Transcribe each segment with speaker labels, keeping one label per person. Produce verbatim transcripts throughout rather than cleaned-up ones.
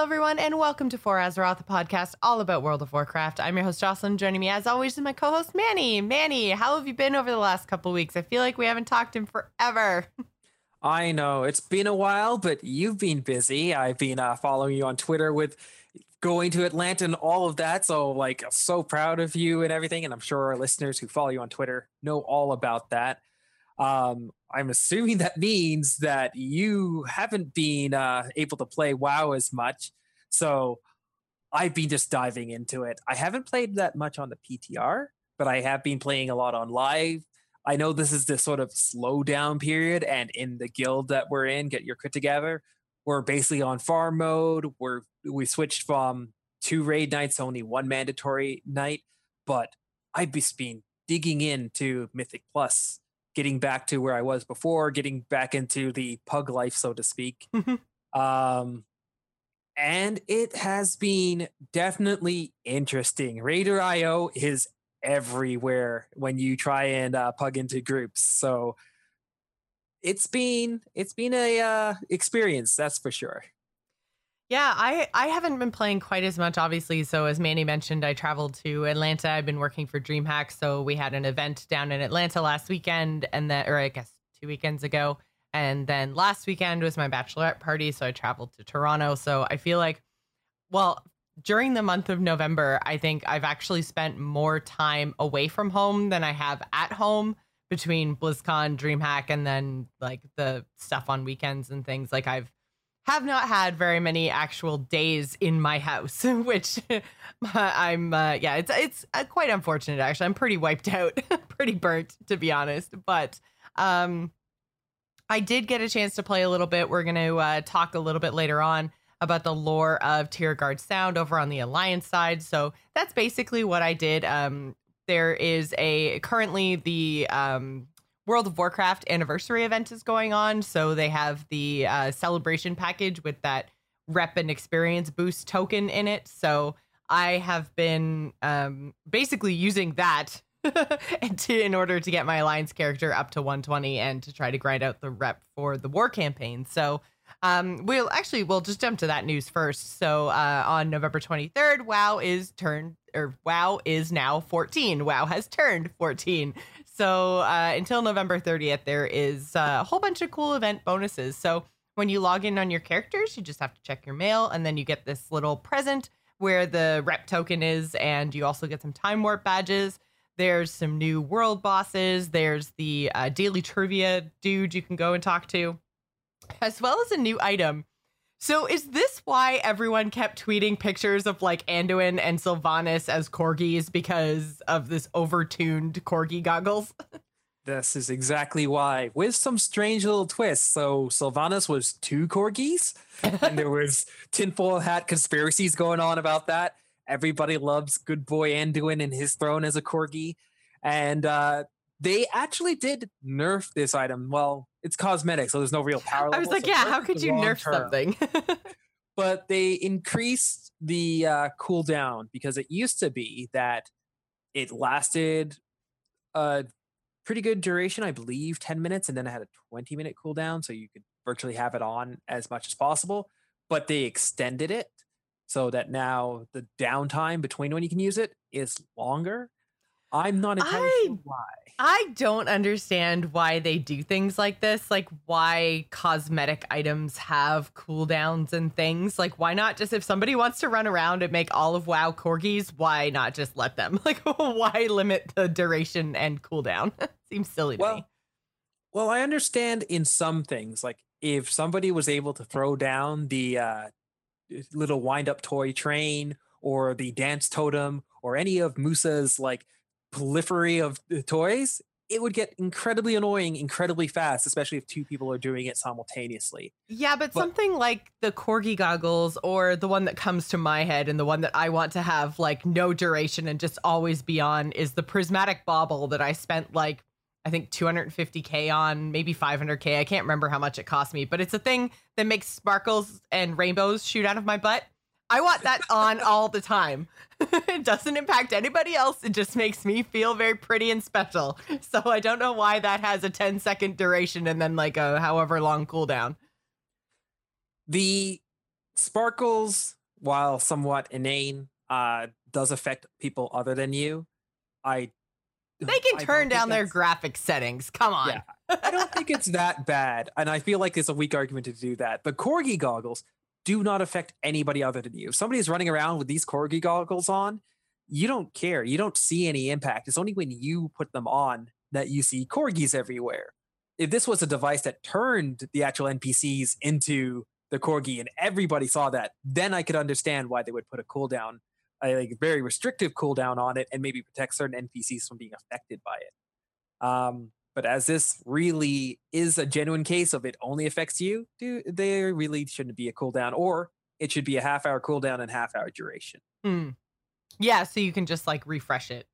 Speaker 1: everyone, and welcome to For Azeroth, the podcast all about World of Warcraft. I'm your host, Jocelyn. Joining me, as always, is my co-host, Manny. Manny, how have you been over the last couple of weeks? I feel like we haven't talked in forever.
Speaker 2: I know, it's been a while, but you've been busy. I've been uh, following you on Twitter with going to Atlanta and all of that, so, like, so proud of you and everything, and I'm sure our listeners who follow you on Twitter know all about that. Um, I'm assuming that means that you haven't been uh, able to play WoW as much, so I've been just diving into it. I haven't played that much on the P T R, but I have been playing a lot on live. I know this is the sort of slow down period, and in the guild that we're in, Get Your Crit Together, we're basically on farm mode. We're we switched from two raid nights to only one mandatory night, but I've just been digging into Mythic Plus, getting back to where I was before, getting back into the pug life, so to speak. um, and it has been definitely interesting. Raider dot I O is everywhere when you try and uh, pug into groups. So it's been it's been a uh, experience, that's for sure.
Speaker 1: Yeah, I, I haven't been playing quite as much, obviously. So as Manny mentioned, I traveled to Atlanta. I've been working for DreamHack. So we had an event down in Atlanta last weekend, and then, or I guess two weekends ago. And then last weekend was my bachelorette party. So I traveled to Toronto. So I feel like, well, during the month of November, I think I've actually spent more time away from home than I have at home between BlizzCon, DreamHack, and then like the stuff on weekends and things. Like I've have not had very many actual days in my house, which I'm, uh, yeah, it's it's uh, quite unfortunate, actually. I'm pretty wiped out, pretty burnt, to be honest. But um, I did get a chance to play a little bit. We're going to uh, talk a little bit later on about the lore of Tiergarde Sound over on the Alliance side. So that's basically what I did. Um, there is a, currently the... Um, World of Warcraft anniversary event is going on. So they have the uh, celebration package with that rep and experience boost token in it. So I have been um, basically using that and to, in order to get my Alliance character up to one twenty and to try to grind out the rep for the war campaign. So um, we'll actually, we'll just jump to that news first. So uh, on November twenty-third, WoW is turned, or WoW is now fourteen. WoW has turned fourteen. So uh, until November thirtieth, there is a whole bunch of cool event bonuses. So when you log in on your characters, you just have to check your mail, and then you get this little present where the rep token is, and you also get some time warp badges. There's some new world bosses. There's the uh, daily trivia dude you can go and talk to, as well as a new item. So is this why everyone kept tweeting pictures of like Anduin and Sylvanas as corgis, because of this overtuned corgi goggles?
Speaker 2: This is exactly why, with some strange little twists. So Sylvanas was two corgis, and there was tinfoil hat conspiracies going on about that. Everybody loves good boy Anduin and his throne as a corgi. And uh, they actually did nerf this item. Well, it's cosmetic, so there's no real power level.
Speaker 1: I was like,
Speaker 2: so
Speaker 1: yeah, how could you nerf
Speaker 2: term.
Speaker 1: something?
Speaker 2: But they increased the uh, cooldown, because it used to be that it lasted a pretty good duration, I believe ten minutes, and then it had a twenty minute cooldown, so you could virtually have it on as much as possible. But they extended it so that now the downtime between when you can use it is longer. I'm not entirely
Speaker 1: I,
Speaker 2: sure why.
Speaker 1: I don't understand why they do things like this. Like, why cosmetic items have cooldowns and things. Like, why not just, if somebody wants to run around and make all of WoW corgis, why not just let them? Like, why limit the duration and cooldown? Seems silly to
Speaker 2: well,
Speaker 1: me.
Speaker 2: Well, I understand in some things. Like, if somebody was able to throw down the uh, little wind-up toy train, or the dance totem, or any of Musa's, like, prolifery of toys, it would get incredibly annoying incredibly fast, especially if two people are doing it simultaneously.
Speaker 1: Yeah, but, but something like the corgi goggles, or the one that comes to my head and the one that I want to have like no duration and just always be on, is the prismatic bauble that I spent like I think two hundred fifty K on, maybe five hundred K. I can't remember how much it cost me, but it's a thing that makes sparkles and rainbows shoot out of my butt. I want that on all the time. It doesn't impact anybody else. It just makes me feel very pretty and special. So I don't know why that has a ten second duration and then like a however long cooldown.
Speaker 2: The Sparkles, while somewhat inane, uh, does affect people other than you. I
Speaker 1: They can
Speaker 2: I
Speaker 1: turn
Speaker 2: don't think
Speaker 1: down their
Speaker 2: that's
Speaker 1: graphic settings. Come
Speaker 2: yeah.
Speaker 1: on.
Speaker 2: I don't think it's that bad, and I feel like it's a weak argument to do that. But corgi goggles do not affect anybody other than you. If somebody is running around with these corgi goggles on, you don't care. You don't see any impact. It's only when you put them on that you see corgis everywhere. If this was a device that turned the actual N P Cs into the corgi and everybody saw that, then I could understand why they would put a cooldown, a like very restrictive cooldown on it, and maybe protect certain N P Cs from being affected by it. Um, but as this really is a genuine case of it only affects you, dude, there really shouldn't be a cooldown, or it should be a half hour cooldown and half hour duration.
Speaker 1: Mm. Yeah, so you can just like refresh it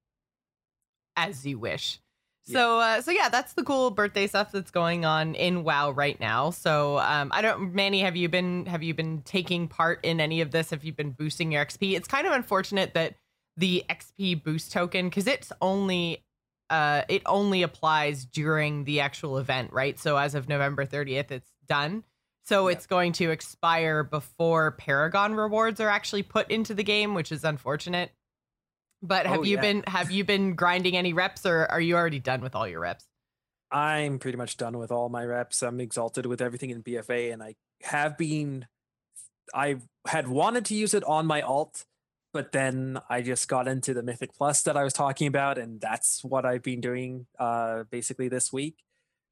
Speaker 1: as you wish.
Speaker 2: Yeah.
Speaker 1: So, uh, so yeah, that's the cool birthday stuff that's going on in WoW right now. So, um, I don't, Manny, have you been have you been taking part in any of this? Have you been boosting your X P? It's kind of unfortunate that the X P boost token, because it's only, uh, it only applies during the actual event, right? So, as of November thirtieth, it's done. So
Speaker 2: Yep.
Speaker 1: it's going to expire before Paragon rewards are actually put into the game, which is unfortunate. But have
Speaker 2: Oh,
Speaker 1: you
Speaker 2: yeah.
Speaker 1: been have you been grinding any reps, or are you already done with all your reps?
Speaker 2: I'm pretty much done with all my reps. I'm exalted with everything in B F A, and I have been. I had wanted to use it on my alt, but then I just got into the Mythic Plus that I was talking about, and that's what I've been doing uh, basically this week.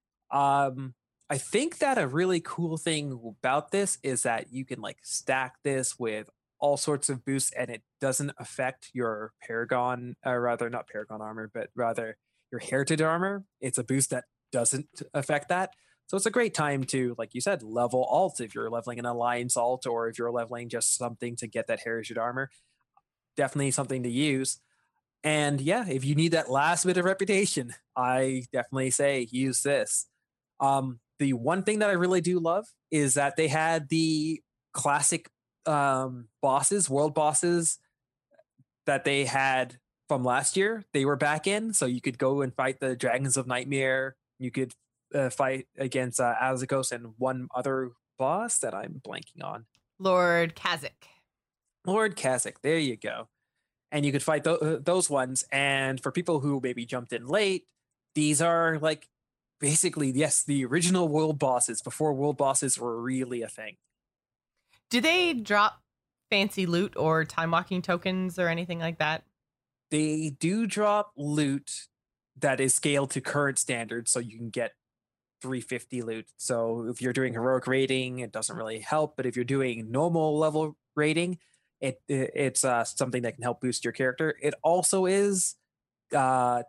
Speaker 2: Um, I think that a really cool thing about this is that you can like stack this with all sorts of boosts, and it doesn't affect your Paragon, or rather not Paragon armor, but rather your Heritage armor. It's a boost that doesn't affect that. So it's a great time to, like you said, level alt if you're leveling an Alliance alt, or if you're leveling just something to get that Heritage armor. Definitely something to use. And yeah, if you need that last bit of reputation, I definitely say use this. Um, the one thing that I really do love is that they had the classic um, bosses, world bosses that they had from last year. They were back in, so you could go and fight the Dragons of Nightmare. You could uh, fight against uh, Azakos and one other boss that I'm blanking on.
Speaker 1: Lord Kazik.
Speaker 2: Lord Kasich. There you go. And you could fight th- uh, those ones. And for people who maybe jumped in late, these are like basically, yes, the original world bosses before world bosses were really a thing.
Speaker 1: Do they drop fancy loot or time walking tokens or anything like that?
Speaker 2: They do drop loot that is scaled to current standards, so you can get three fifty loot. So if you're doing heroic rating, it doesn't really help. But if you're doing normal level rating, it, it it's uh, something that can help boost your character. It also is uh,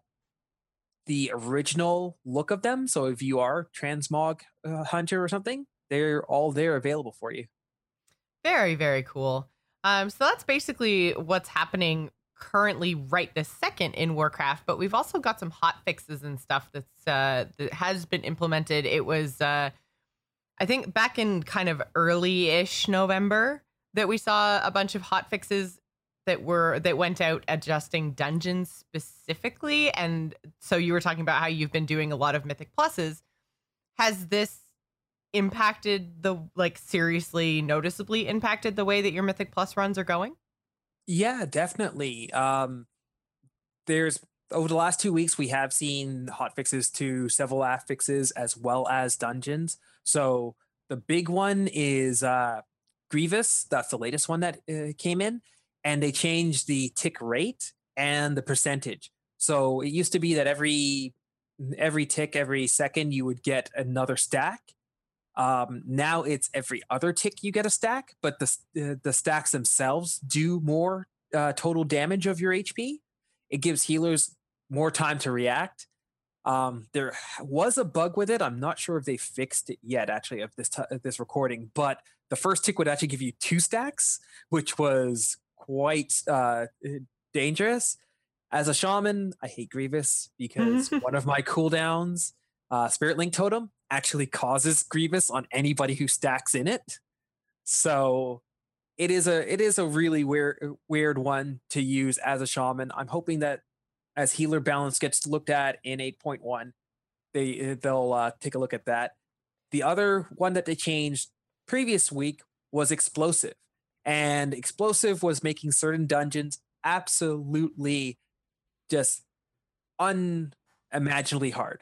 Speaker 2: the original look of them. So if you are transmog uh, hunter or something, they're all there available for you.
Speaker 1: Very, very cool. Um, so that's basically what's happening currently right this second in Warcraft, but we've also got some hot fixes and stuff that's uh, that has been implemented. It was, uh, I think, back in kind of early-ish November that we saw a bunch of hot fixes that were that went out adjusting dungeons specifically. And so you were talking about how you've been doing a lot of Mythic Pluses. Has this impacted the like seriously noticeably impacted the way that your Mythic Plus runs are going?
Speaker 2: Yeah, definitely. Um, there's over the last two weeks, we have seen hot fixes to several affixes as well as dungeons. So the big one is uh, Grievous. That's the latest one that uh, came in, and they changed the tick rate and the percentage. So it used to be that every every tick, every second, you would get another stack. Um, now it's every other tick you get a stack, but the uh, the stacks themselves do more uh, total damage of your H P. It gives healers more time to react. Um, there was a bug with it. I'm not sure if they fixed it yet, actually, of this t- of this recording. But the first tick would actually give you two stacks, which was quite uh, dangerous. As a shaman, I hate Grievous because one of my cooldowns, uh, Spirit Link Totem, actually causes Grievous on anybody who stacks in it. So it is a it is a really weird weird one to use as a shaman. I'm hoping that as healer balance gets looked at in eight point one, they they'll uh, take a look at that. The other one that they changed previous week was explosive. And explosive was making certain dungeons absolutely just unimaginably hard.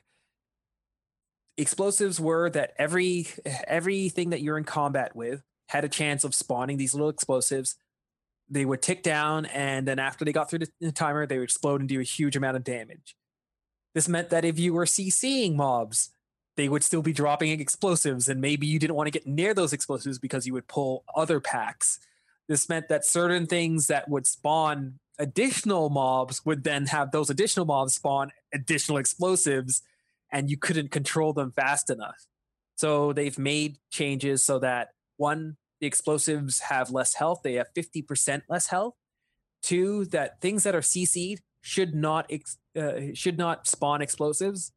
Speaker 2: Explosives were that every everything that you're in combat with had a chance of spawning these little explosives. They would tick down, and then after they got through the, the timer, they would explode and do a huge amount of damage. This meant that if you were CCing mobs, they would still be dropping explosives, and maybe you didn't want to get near those explosives because you would pull other packs. This meant that certain things that would spawn additional mobs would then have those additional mobs spawn additional explosives, and you couldn't control them fast enough. So they've made changes so that, one, the explosives have less health. They have fifty percent less health. Two, that things that are C C'd should not ex- uh, should not spawn explosives.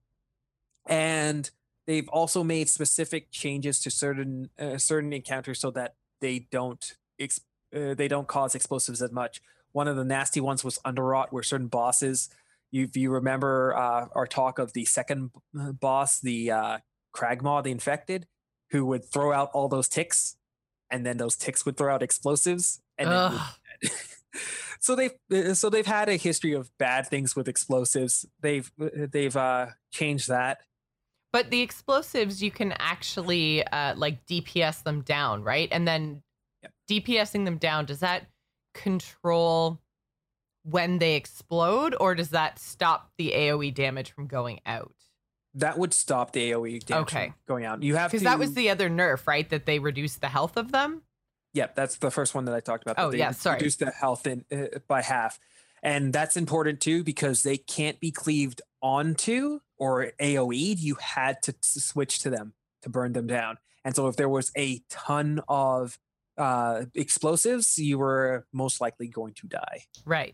Speaker 2: And they've also made specific changes to certain uh, certain encounters so that they don't ex- uh, they don't cause explosives as much. One of the nasty ones was Underrot, where certain bosses, you, if you remember uh, our talk of the second boss, the uh, Kragmaw, the Infected, who would throw out all those ticks, and then those ticks would throw out explosives. And then so they've so they've had a history of bad things with explosives. They've they've uh, changed that.
Speaker 1: But the explosives, you can actually uh, like D P S them down, right? And then yep. DPSing them down, does that control when they explode, or does that stop the AoE damage from going out?
Speaker 2: That would stop the AoE damage okay. from going out. You have to,
Speaker 1: because that was the other nerf, right? That they reduced the health of them.
Speaker 2: Yep, that's the first one that I talked about.
Speaker 1: Oh
Speaker 2: they
Speaker 1: yeah, sorry.
Speaker 2: Reduced the health in uh, by half, and that's important too because they can't be cleaved onto or AoE'd. You had to, to switch to them to burn them down. And so if there was a ton of uh, explosives, you were most likely going to die.
Speaker 1: Right.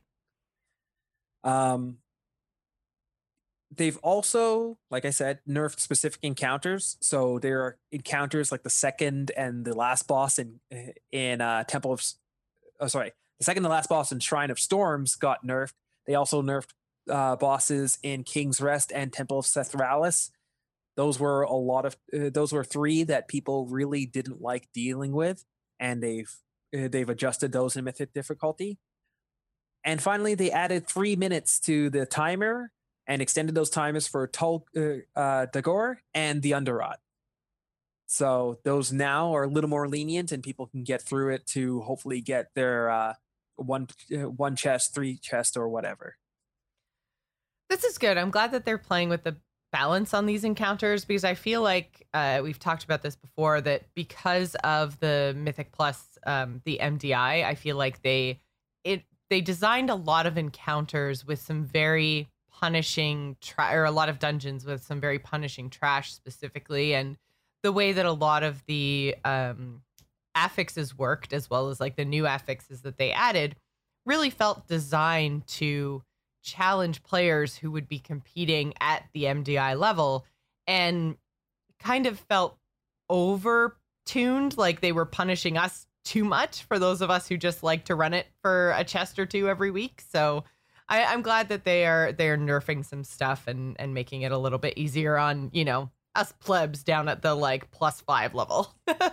Speaker 2: Um. They've also, like I said, nerfed specific encounters. So there are encounters like the second and the last boss in in uh, Temple of, oh sorry, the second and the last boss in Shrine of Storms got nerfed. They also nerfed uh, bosses in King's Rest and Temple of Sethralis. Those were a lot of uh, those were three that people really didn't like dealing with, and they've uh, they've adjusted those in Mythic difficulty. And finally, they added three minutes to the timer and extended those timers for Tol uh, uh, Dagor and the Underrot. So those now are a little more lenient, and people can get through it to hopefully get their uh, one uh, one chest, three chest, or whatever.
Speaker 1: This is good. I'm glad that they're playing with the balance on these encounters, because I feel like uh, we've talked about this before, that because of the Mythic Plus, um, the M D I, I feel like they it they designed a lot of encounters with some very punishing tra- or a lot of dungeons with some very punishing trash specifically, and the way that a lot of the um affixes worked, as well as like the new affixes that they added, really felt designed to challenge players who would be competing at the M D I level, and kind of felt over tuned, like they were punishing us too much for those of us who just like to run it for a chest or two every week. So I, I'm glad that they are they're nerfing some stuff and and making it a little bit easier on, you know, us plebs down at the like plus five level.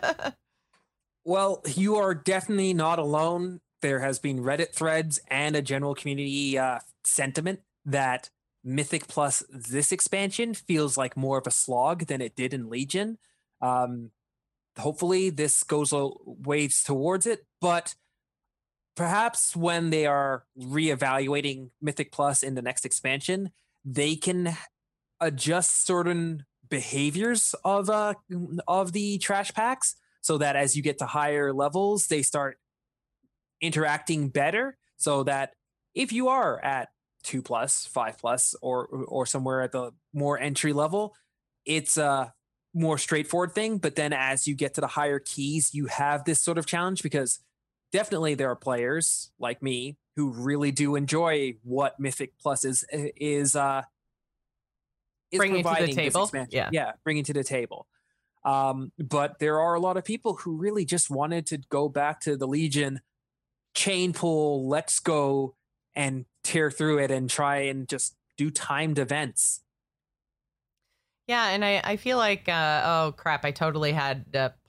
Speaker 2: Well, you are definitely not alone. There has been Reddit threads and a general community uh, sentiment that Mythic Plus this expansion feels like more of a slog than it did in Legion. Um, hopefully this goes a ways towards it, but perhaps when they are reevaluating Mythic Plus in the next expansion, they can adjust certain behaviors of uh of the trash packs so that as you get to higher levels, they start interacting better. So that if you are at two plus, five plus, or or somewhere at the more entry level, it's a more straightforward thing. But then as you get to the higher keys, you have this sort of challenge, because definitely there are players like me who really do enjoy what Mythic Plus is is uh is
Speaker 1: bringing
Speaker 2: providing
Speaker 1: to the table.
Speaker 2: Yeah, yeah, bringing to the table. Um, but there are a lot of people who really just wanted to go back to the Legion chain pull, let's go and tear through it and try and just do timed events.
Speaker 1: Yeah, and I, I feel like, uh, oh crap, I totally had uh,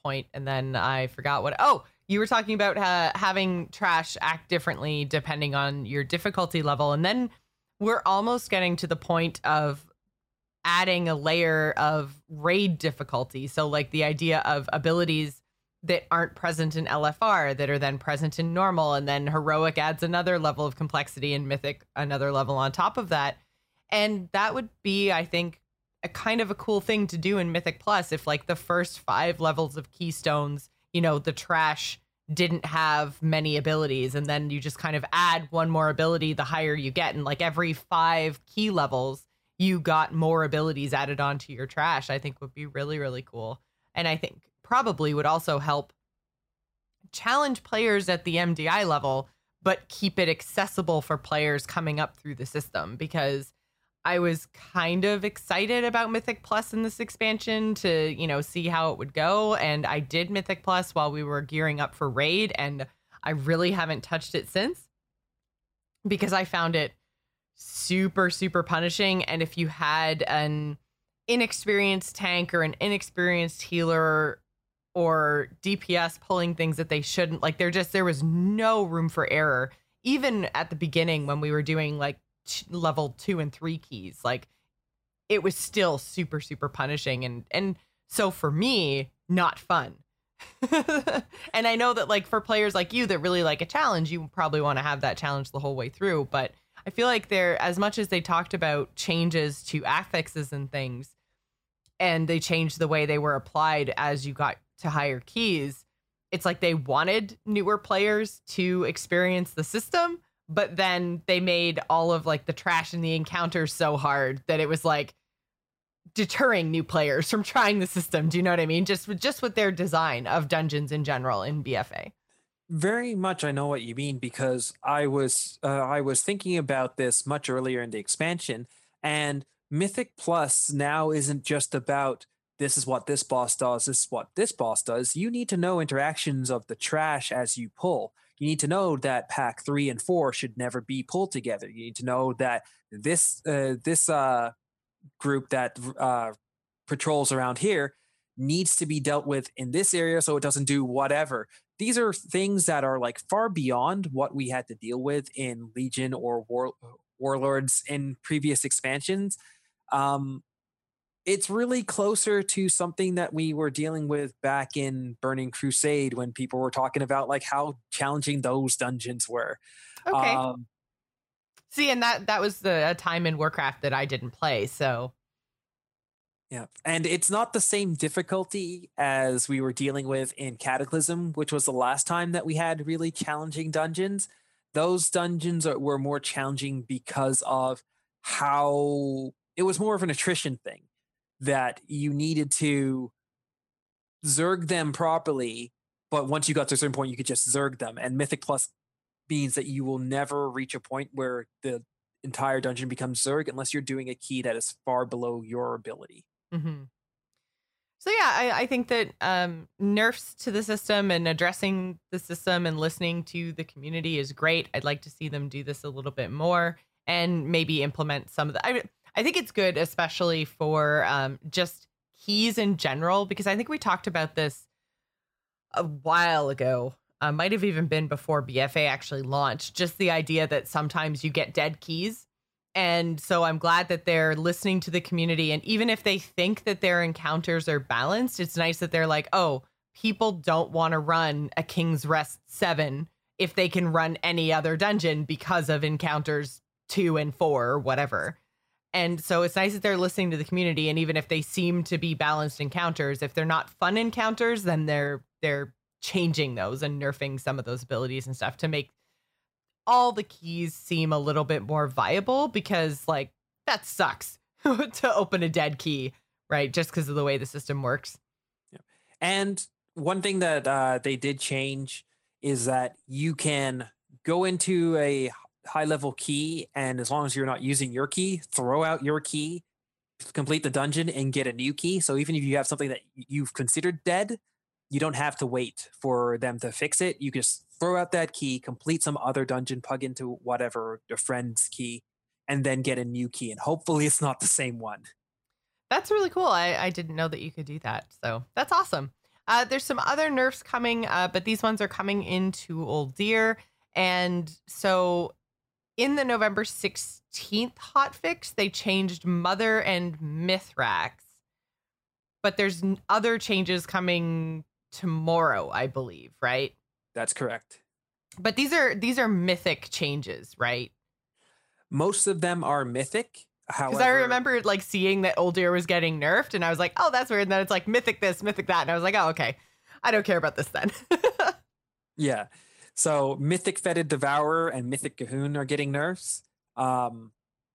Speaker 1: point, and then I forgot what. Oh, you were talking about uh, having trash act differently depending on your difficulty level, and then we're almost getting to the point of adding a layer of raid difficulty. So like the idea of abilities that aren't present in L F R that are then present in normal, and then heroic adds another level of complexity, and mythic another level on top of that. And that would be, I think, a kind of a cool thing to do in Mythic Plus if like the first five levels of keystones, you know, the trash didn't have many abilities, and then you just kind of add one more ability the higher you get, and like every five key levels you got more abilities added onto your trash. I think would be really, really cool. And I think probably would also help challenge players at the M D I level, but keep it accessible for players coming up through the system, because I was kind of excited about Mythic Plus in this expansion to, you know, see how it would go. And I did Mythic Plus while we were gearing up for Raid, and I really haven't touched it since because I found it super, super punishing. And if you had an inexperienced tank or an inexperienced healer or D P S pulling things that they shouldn't, like, there just, there was no room for error. Even at the beginning when we were doing like level two and three keys, like it was still super, super punishing. And, and so for me, not fun. And I know that like for players like you that really like a challenge, you probably want to have that challenge the whole way through. But I feel like they're, as much as they talked about changes to affixes and things, and they changed the way they were applied as you got to higher keys, it's like they wanted newer players to experience the system, but then they made all of like the trash in the encounters so hard that it was like deterring new players from trying the system. Do you know what I mean? Just with, just with their design of dungeons in general in B F A.
Speaker 2: Very much, I know what you mean, because I was uh, I was thinking about this much earlier in the expansion, and Mythic Plus now isn't just about this is what this boss does, this is what this boss does. You need to know interactions of the trash as you pull. You need to know that pack three and four should never be pulled together. You need to know that this uh, this uh, group that uh, patrols around here needs to be dealt with in this area so it doesn't do whatever. These are things that are like far beyond what we had to deal with in Legion or War, Warlords in previous expansions. Um, it's really closer to something that we were dealing with back in Burning Crusade when people were talking about like how challenging those dungeons were.
Speaker 1: Okay.
Speaker 2: Um,
Speaker 1: See, and that that was the a time in Warcraft that I didn't play, so
Speaker 2: yeah, and it's not the same difficulty as we were dealing with in Cataclysm, which was the last time that we had really challenging dungeons. Those dungeons are, were more challenging because of how it was more of an attrition thing, that you needed to zerg them properly, but once you got to a certain point, you could just zerg them. And Mythic Plus means that you will never reach a point where the entire dungeon becomes zerg unless you're doing a key that is far below your ability.
Speaker 1: Mm-hmm. So yeah, I, I think that um, nerfs to the system and addressing the system and listening to the community is great. I'd like to see them do this a little bit more and maybe implement some of the. I, I think it's good, especially for um, just keys in general, because I think we talked about this a while ago. Uh, might have even been before B F A actually launched. Just the idea that sometimes you get dead keys. And so I'm glad that they're listening to the community. And even if they think that their encounters are balanced, it's nice that they're like, oh, people don't want to run a King's Rest seven if they can run any other dungeon because of encounters two and four or whatever. And so it's nice that they're listening to the community. And even if they seem to be balanced encounters, if they're not fun encounters, then they're they're changing those and nerfing some of those abilities and stuff to make all the keys seem a little bit more viable, because like that sucks to open a dead key, right? Just because of the way the system works.
Speaker 2: Yeah. And one thing that uh, they did change is that you can go into a high level key, and as long as you're not using your key, throw out your key, complete the dungeon and get a new key. So even if you have something that you've considered dead, you don't have to wait for them to fix it. You just throw out that key, complete some other dungeon, plug into whatever your friend's key, and then get a new key. And hopefully it's not the same one.
Speaker 1: That's really cool. I, I didn't know that you could do that. So that's awesome. Uh, there's some other nerfs coming, uh, but these ones are coming into Uldir. And so in the November sixteenth hotfix, they changed Mother and Mithrax. But there's n- other changes coming tomorrow, I believe, right?
Speaker 2: That's correct.
Speaker 1: But these are these are mythic changes, right?
Speaker 2: Most of them are mythic.
Speaker 1: Because I remember like seeing that Uldir was getting nerfed, and I was like, oh, that's weird. And then it's like mythic this, mythic that. And I was like, oh, okay. I don't care about this then.
Speaker 2: Yeah. So Mythic Fetid Devourer and Mythic Cahoon are getting nerfs. Um,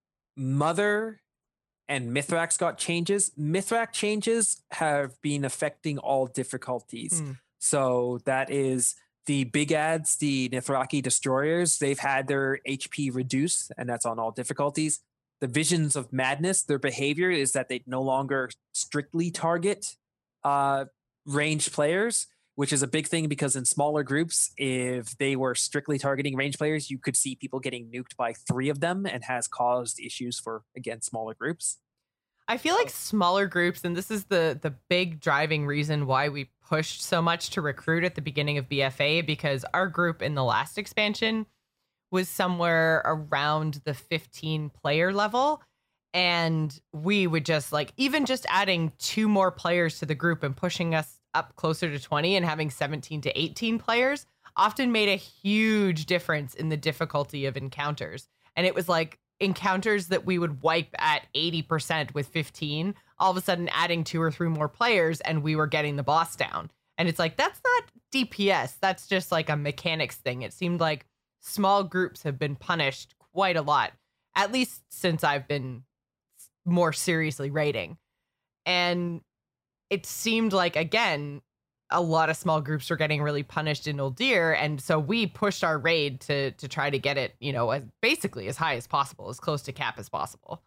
Speaker 2: Mother and Mithrax got changes. Mithrax changes have been affecting all difficulties.
Speaker 1: Hmm.
Speaker 2: So that is the big ads, the Nithraki destroyers. They've had their H P reduced, and that's on all difficulties. The Visions of Madness, their behavior is that they no longer strictly target uh, ranged players, which is a big thing because in smaller groups, if they were strictly targeting ranged players, you could see people getting nuked by three of them and has caused issues for, again, smaller groups.
Speaker 1: I feel like smaller groups, and this is the the big driving reason why we pushed so much to recruit at the beginning of B F A, because our group in the last expansion was somewhere around the fifteen player level. And we would just like, even just adding two more players to the group and pushing us up closer to twenty and having seventeen to eighteen players often made a huge difference in the difficulty of encounters. And it was like encounters that we would wipe at eighty percent with fifteen, all of a sudden adding two or three more players and we were getting the boss down. And it's like, that's not D P S. That's just like a mechanics thing. It seemed like small groups have been punished quite a lot, at least since I've been more seriously raiding. And it seemed like, again, a lot of small groups were getting really punished in Uldir. And so we pushed our raid to to try to get it, you know, as basically as high as possible, as close to cap as possible.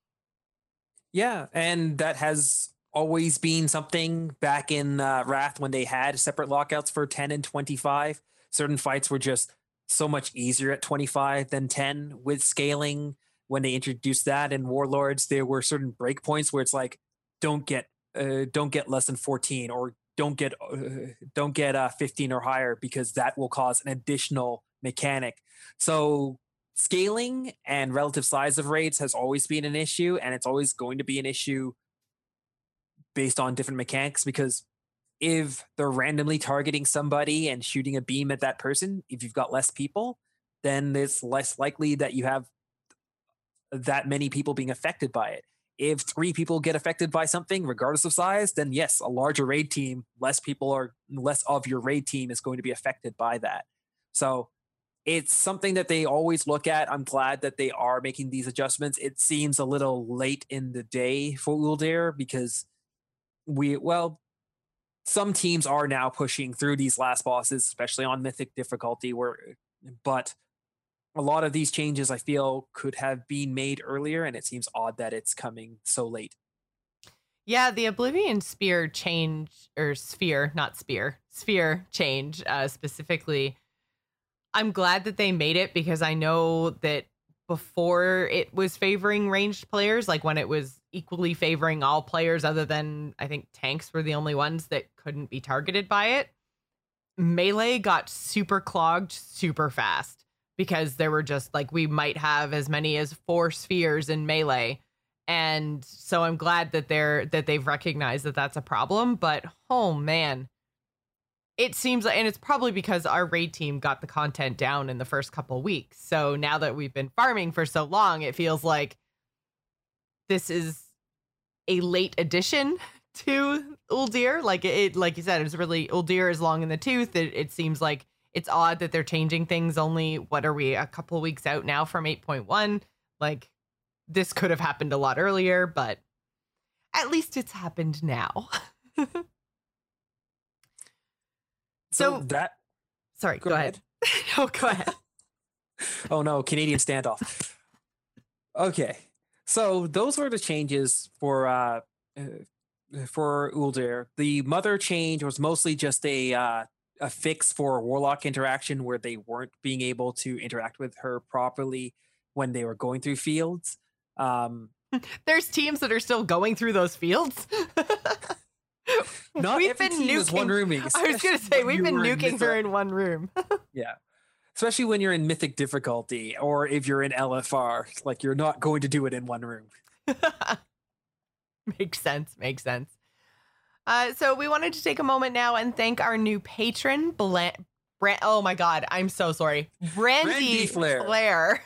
Speaker 2: Yeah, and that has always been something back in uh, Wrath when they had separate lockouts for ten and twenty-five. Certain fights were just so much easier at twenty-five than ten with scaling. When they introduced that in Warlords, there were certain breakpoints where it's like, don't get uh, don't get less than fourteen, or don't get uh, don't get uh, fifteen or higher, because that will cause an additional mechanic. So scaling and relative size of raids has always been an issue, and it's always going to be an issue based on different mechanics, because if they're randomly targeting somebody and shooting a beam at that person, if you've got less people, then it's less likely that you have that many people being affected by it. If three people get affected by something, regardless of size, then yes, a larger raid team, less people are less of your raid team is going to be affected by that. So it's something that they always look at. I'm glad that they are making these adjustments. It seems a little late in the day for Uldir because we, well, some teams are now pushing through these last bosses, especially on mythic difficulty, where, but a lot of these changes I feel could have been made earlier, and it seems odd that it's coming so late.
Speaker 1: Yeah, the Oblivion Spear change, or Sphere, not Spear, Sphere change uh, specifically. I'm glad that they made it, because I know that before it was favoring ranged players, like when it was equally favoring all players other than, I think, tanks were the only ones that couldn't be targeted by it, melee got super clogged super fast, because there were just like, we might have as many as four spheres in melee. And so I'm glad that they're that they've recognized that that's a problem. But oh man, it seems like, and it's probably because our raid team got the content down in the first couple weeks. So now that we've been farming for so long, it feels like this is a late addition to Uldir. Like it, like you said, it's really, Uldir is long in the tooth. It, it seems like it's odd that they're changing things only, what are we, a couple weeks out now from eight point one? Like, this could have happened a lot earlier, but at least it's happened now.
Speaker 2: so, so that...
Speaker 1: Sorry, go, go ahead. ahead. No, go ahead.
Speaker 2: Oh no, Canadian standoff. Okay, so those were the changes for uh, for Uldir. The Mother change was mostly just a... Uh, a fix for Warlock interaction, where they weren't being able to interact with her properly when they were going through fields. Um,
Speaker 1: There's teams that are still going through those fields.
Speaker 2: Not
Speaker 1: We've
Speaker 2: every
Speaker 1: been
Speaker 2: team is one
Speaker 1: nuking-
Speaker 2: rooming.
Speaker 1: I was going to
Speaker 2: especially
Speaker 1: say,
Speaker 2: when
Speaker 1: we've
Speaker 2: you
Speaker 1: been
Speaker 2: were in
Speaker 1: nuking her
Speaker 2: Mythic-
Speaker 1: in one room.
Speaker 2: Yeah. Especially when you're in Mythic difficulty or if you're in L F R. Like, you're not going to do it in one room.
Speaker 1: Makes sense. Makes sense. Uh, so we wanted to take a moment now and thank our new patron, Bla- Brand. Oh my God, I'm so sorry, Brandy,
Speaker 2: Brandy Flair.
Speaker 1: Flair.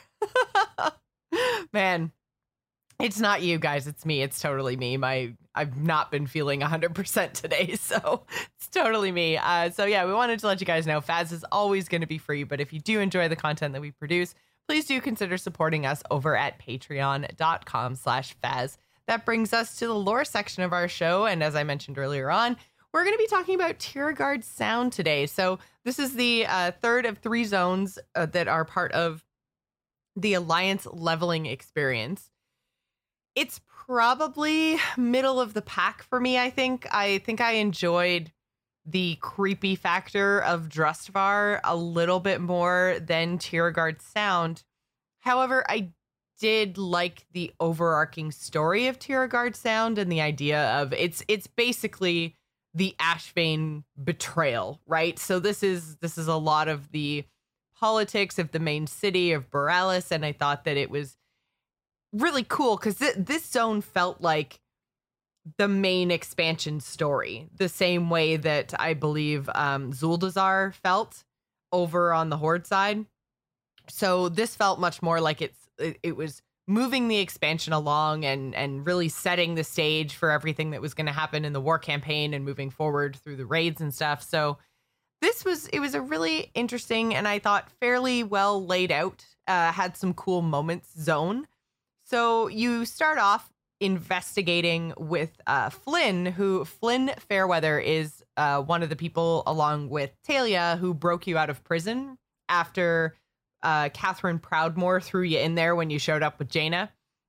Speaker 1: Man, it's not you guys, it's me. It's totally me. My I've not been feeling one hundred percent today, so it's totally me. Uh, so yeah, we wanted to let you guys know Faz is always going to be free, but if you do enjoy the content that we produce, please do consider supporting us over at patreon dot com slash Faz. That brings us to the lore section of our show. And as I mentioned earlier on, we're going to be talking about Tiergard Sound today. So this is the uh, third of three zones uh, that are part of the Alliance leveling experience. It's probably middle of the pack for me, I think. I think I enjoyed the creepy factor of Drustvar a little bit more than Tiergard Sound. However, I did like the overarching story of Tiergard Sound and the idea of it's it's basically the Ashvane betrayal, right? So this is this is a lot of the politics of the main city of Borealis, and I thought that it was really cool because th- this zone felt like the main expansion story, the same way that I believe um, Zuldazar felt over on the Horde side. So this felt much more like it's it, it was moving the expansion along and and really setting the stage for everything that was going to happen in the war campaign and moving forward through the raids and stuff. So this was it was a really interesting and I thought fairly well laid out, uh, had some cool moments zone. So you start off investigating with uh, Flynn, who Flynn Fairweather is uh, one of the people along with Talia who broke you out of prison after uh, Catherine Proudmoore threw you in there when you showed up with Jaina.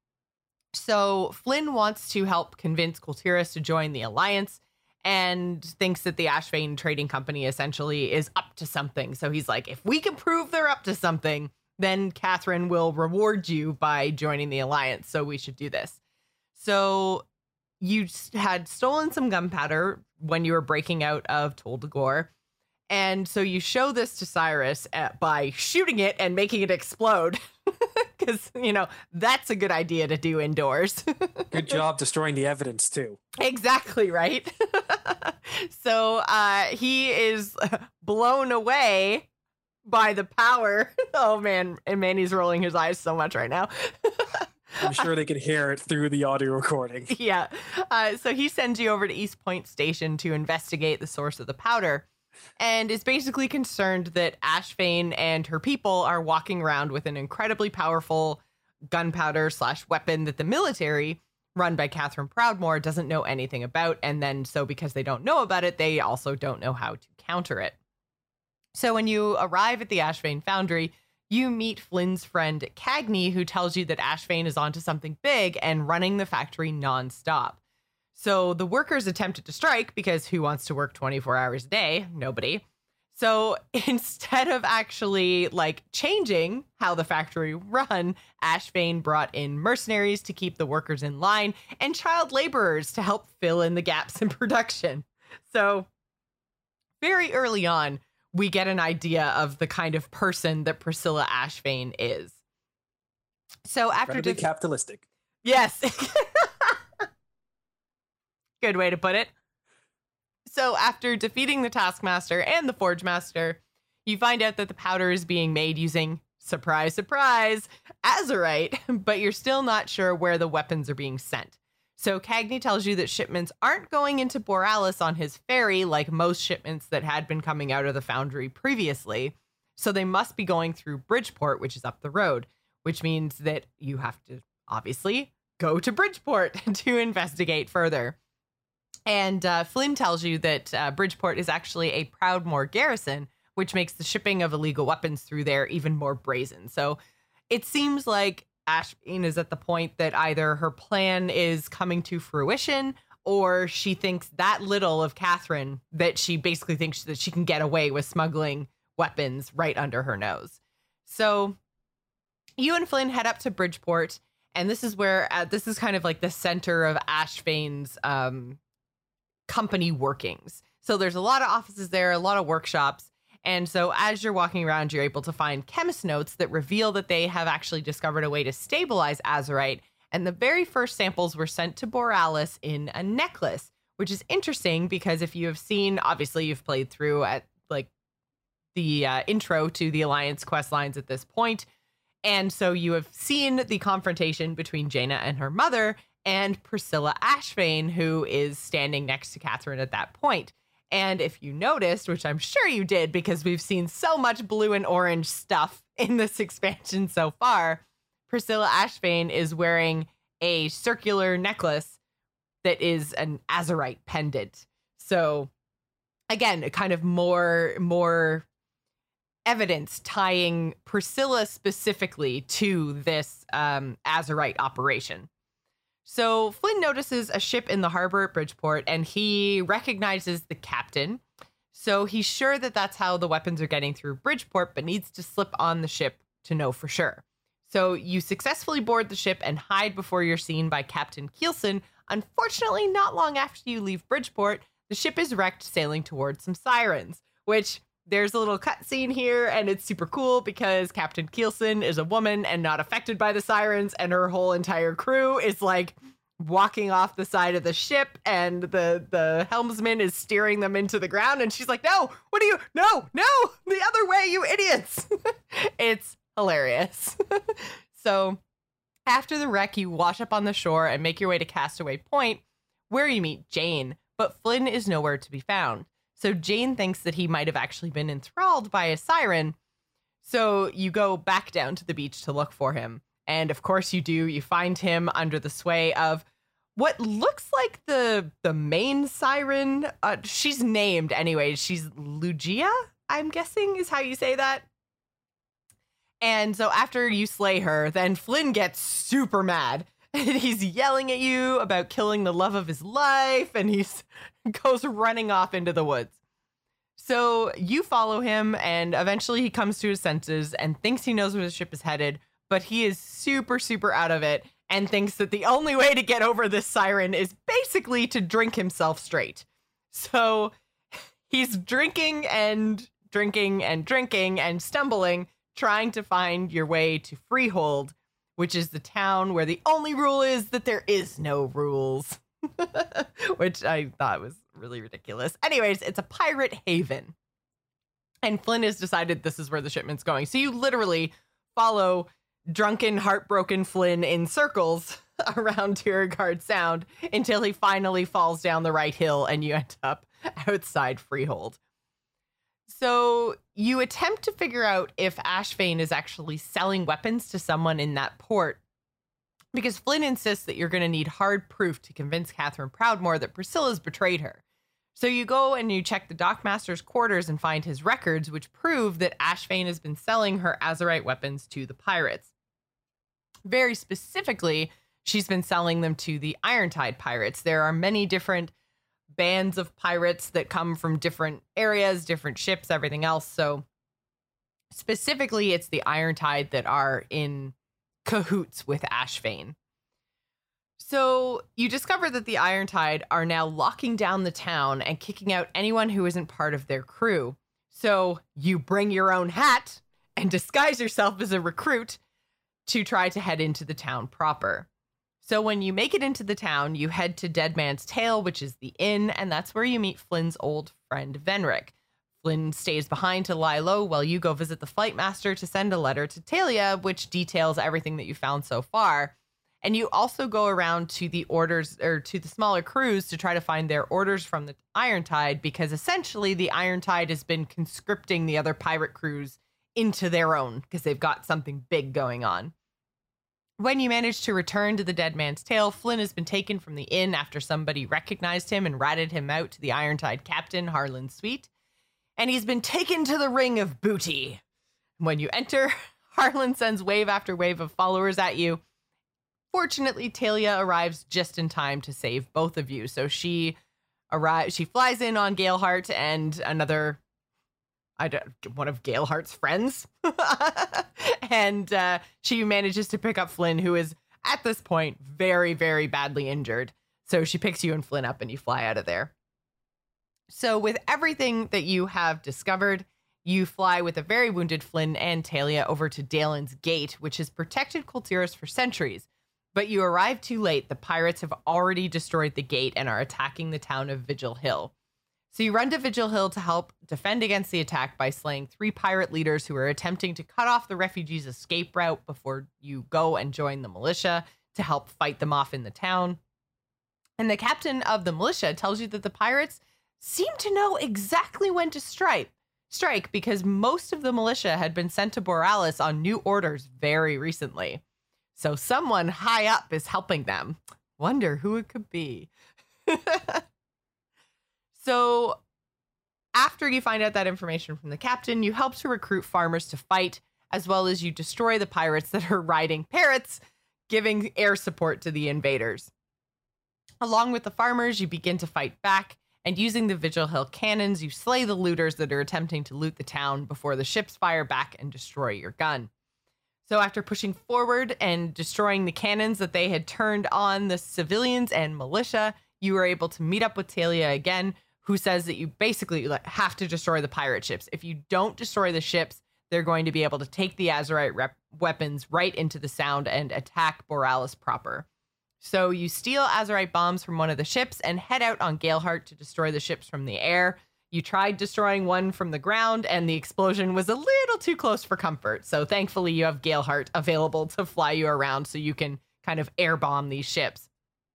Speaker 1: So Flynn wants to help convince Kultiras to join the Alliance and thinks that the Ashvane Trading Company essentially is up to something. So he's like, if we can prove they're up to something, then Catherine will reward you by joining the Alliance. So we should do this. So you had stolen some gunpowder when you were breaking out of Tol Dagor. And so you show this to Cyrus at, by shooting it and making it explode. Because, you know, that's a good idea to do indoors.
Speaker 2: Good job destroying the evidence, too.
Speaker 1: Exactly, right? So uh, he is blown away by the power. Oh, man. And Manny's rolling his eyes so much right now.
Speaker 2: I'm sure they could hear it through the audio recording.
Speaker 1: Yeah. Uh, so he sends you over to East Point Station to investigate the source of the powder and is basically concerned that Ashvane and her people are walking around with an incredibly powerful gunpowder slash weapon that the military, run by Catherine Proudmoore, doesn't know anything about. And then so because they don't know about it, they also don't know how to counter it. So when you arrive at the Ashvane Foundry, you meet Flynn's friend Cagney, who tells you that Ashvane is onto something big and running the factory nonstop. So the workers attempted to strike because who wants to work twenty-four hours a day? Nobody. So instead of actually like changing how the factory run, Ashvane brought in mercenaries to keep the workers in line and child laborers to help fill in the gaps in production. So very early on, we get an idea of the kind of person that Priscilla Ashvane is. So after
Speaker 2: Incredibly
Speaker 1: def-
Speaker 2: capitalistic.
Speaker 1: Yes. Good way to put it. So after defeating the Taskmaster and the Forge Master, you find out that the powder is being made using, surprise, surprise, azurite, but you're still not sure where the weapons are being sent. So Cagney tells you that shipments aren't going into Borealis on his ferry like most shipments that had been coming out of the foundry previously. So they must be going through Bridgeport, which is up the road, which means that you have to obviously go to Bridgeport to investigate further. And uh, Flynn tells you that uh, Bridgeport is actually a Proudmoore garrison, which makes the shipping of illegal weapons through there even more brazen. So it seems like Ashvane is at the point that either her plan is coming to fruition or she thinks that little of Catherine that she basically thinks that she can get away with smuggling weapons right under her nose. So you and Flynn head up to Bridgeport, and this is where uh, this is kind of like the center of Ashvane's um, company workings. So there's a lot of offices there, a lot of workshops. And so as you're walking around, you're able to find chemist notes that reveal that they have actually discovered a way to stabilize azurite. And the very first samples were sent to Borealis in a necklace, which is interesting because if you have seen, obviously you've played through at like the uh, intro to the Alliance quest lines at this point. And so you have seen the confrontation between Jaina and her mother and Priscilla Ashvane, who is standing next to Catherine at that point. And if you noticed, which I'm sure you did because we've seen so much blue and orange stuff in this expansion so far, Priscilla Ashvane is wearing a circular necklace that is an azurite pendant. So again, kind of more, more evidence tying Priscilla specifically to this um, azurite operation. So Flynn notices a ship in the harbor at Bridgeport, and he recognizes the captain. So he's sure that that's how the weapons are getting through Bridgeport, but needs to slip on the ship to know for sure. So you successfully board the ship and hide before you're seen by Captain Keelson. Unfortunately, not long after you leave Bridgeport, the ship is wrecked sailing towards some sirens, which there's a little cutscene here, and it's super cool because Captain Keelson is a woman and not affected by the sirens, and her whole entire crew is like walking off the side of the ship, and the the helmsman is steering them into the ground, and she's like, no, what are you, no, no, the other way, you idiots. It's hilarious. So after the wreck, you wash up on the shore and make your way to Castaway Point, where you meet Jane, but Flynn is nowhere to be found. So Jane thinks that he might have actually been enthralled by a siren. So you go back down to the beach to look for him. And of course you do. You find him under the sway of what looks like the the main siren. Uh, she's named anyway. She's Lugia, I'm guessing is how you say that. And so after you slay her, then Flynn gets super mad. And he's yelling at you about killing the love of his life, and he goes running off into the woods. So you follow him, and eventually he comes to his senses and thinks he knows where the ship is headed, but he is super, super out of it and thinks that the only way to get over this siren is basically to drink himself straight. So he's drinking and drinking and drinking and stumbling, trying to find your way to Freehold, which is the town where the only rule is that there is no rules, which I thought was really ridiculous. Anyways, it's a pirate haven, and Flynn has decided this is where the shipment's going. So you literally follow drunken, heartbroken Flynn in circles around Tiergard Sound until he finally falls down the right hill and you end up outside Freehold. So you attempt to figure out if Ashvane is actually selling weapons to someone in that port, because Flynn insists that you're going to need hard proof to convince Catherine Proudmoore that Priscilla's betrayed her. So you go and you check the dockmaster's quarters and find his records, which prove that Ashvane has been selling her azurite weapons to the pirates. Very specifically, she's been selling them to the Irontide pirates. There are many different bands of pirates that come from different areas, different ships, everything else. So specifically, it's the Irontide that are in cahoots with Ashvane. So you discover that the Irontide are now locking down the town and kicking out anyone who isn't part of their crew. So you bring your own hat and disguise yourself as a recruit to try to head into the town proper. So when you make it into the town, you head to Dead Man's Tail, which is the inn, and that's where you meet Flynn's old friend, Venric. Flynn stays behind to lie low while you go visit the flight master to send a letter to Talia, which details everything that you found so far. And you also go around to the orders, or to the smaller crews, to try to find their orders from the Irontide, because essentially the Irontide has been conscripting the other pirate crews into their own, because they've got something big going on. When you manage to return to the Dead Man's Tail, Flynn has been taken from the inn after somebody recognized him and ratted him out to the Irontide captain, Harlan Sweet. And he's been taken to the Ring of Booty. When you enter, Harlan sends wave after wave of followers at you. Fortunately, Talia arrives just in time to save both of you. So she arrives, she flies in on Galeheart and another, I don't, one of Galeheart's friends. And uh, she manages to pick up Flynn, who is at this point very, very badly injured. So she picks you and Flynn up and you fly out of there. So with everything that you have discovered, you fly with a very wounded Flynn and Talia over to Dalen's Gate, which has protected Kul Tiras for centuries. But you arrive too late. The pirates have already destroyed the gate and are attacking the town of Vigil Hill. So you run to Vigil Hill to help defend against the attack by slaying three pirate leaders who are attempting to cut off the refugees' escape route before you go and join the militia to help fight them off in the town. And the captain of the militia tells you that the pirates seem to know exactly when to strike, strike because most of the militia had been sent to Borealis on new orders very recently. So someone high up is helping them. Wonder who it could be. So after you find out that information from the captain, you help to recruit farmers to fight, as well as you destroy the pirates that are riding parrots, giving air support to the invaders. Along with the farmers, you begin to fight back, and using the Vigil Hill cannons, you slay the looters that are attempting to loot the town before the ships fire back and destroy your gun. So after pushing forward and destroying the cannons that they had turned on the civilians and militia, you were able to meet up with Talia again, who says that you basically have to destroy the pirate ships. If you don't destroy the ships, they're going to be able to take the Azurite rep- weapons right into the Sound and attack Borealis proper. So you steal Azurite bombs from one of the ships and head out on Galeheart to destroy the ships from the air. You tried destroying one from the ground, and the explosion was a little too close for comfort. So thankfully, you have Galeheart available to fly you around so you can kind of air bomb these ships.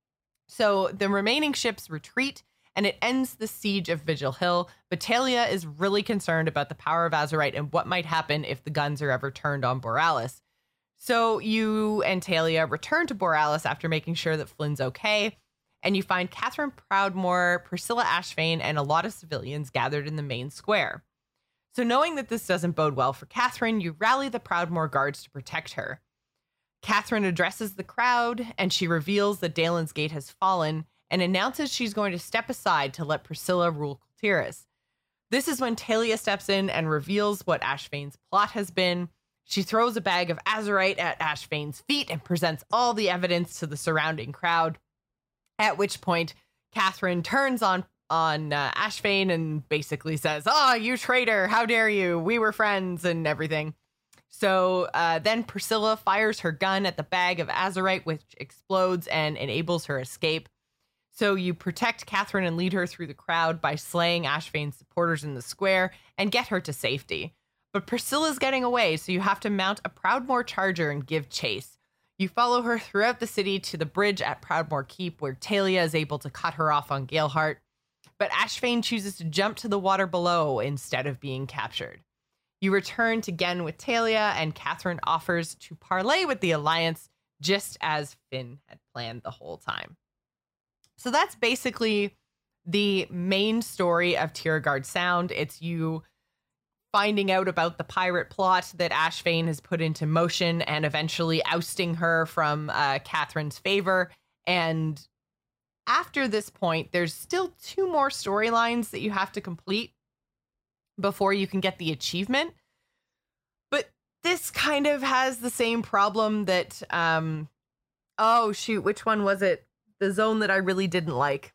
Speaker 1: So the remaining ships retreat, and it ends the siege of Vigil Hill. But Talia is really concerned about the power of Azurite and what might happen if the guns are ever turned on Borealis. So you and Talia return to Borealis after making sure that Flynn's okay, and you find Catherine Proudmoore, Priscilla Ashvane, and a lot of civilians gathered in the main square. So knowing that this doesn't bode well for Catherine, you rally the Proudmoore guards to protect her. Catherine addresses the crowd, and she reveals that Dalen's Gate has fallen and announces she's going to step aside to let Priscilla rule Kul Tiras. This is when Talia steps in and reveals what Ashvane's plot has been. She throws a bag of Azurite at Ashvane's feet and presents all the evidence to the surrounding crowd, at which point Catherine turns on, on uh, Ashvane and basically says, "Oh, you traitor, how dare you? We were friends," and everything. So uh, then Priscilla fires her gun at the bag of Azurite, which explodes and enables her escape. So you protect Catherine and lead her through the crowd by slaying Ashvane's supporters in the square and get her to safety. But Priscilla's getting away, so you have to mount a Proudmoore charger and give chase. You follow her throughout the city to the bridge at Proudmoore Keep, where Talia is able to cut her off on Galeheart. But Ashvane chooses to jump to the water below instead of being captured. You return to Gen with Talia, and Catherine offers to parley with the Alliance, just as Finn had planned the whole time. So that's basically the main story of Tiergard Sound. It's you finding out about the pirate plot that Ashvane has put into motion and eventually ousting her from uh, Catherine's favor. And after this point, there's still two more storylines that you have to complete before you can get the achievement. But this kind of has the same problem that, um, oh shoot, which one was it? The zone that I really didn't like.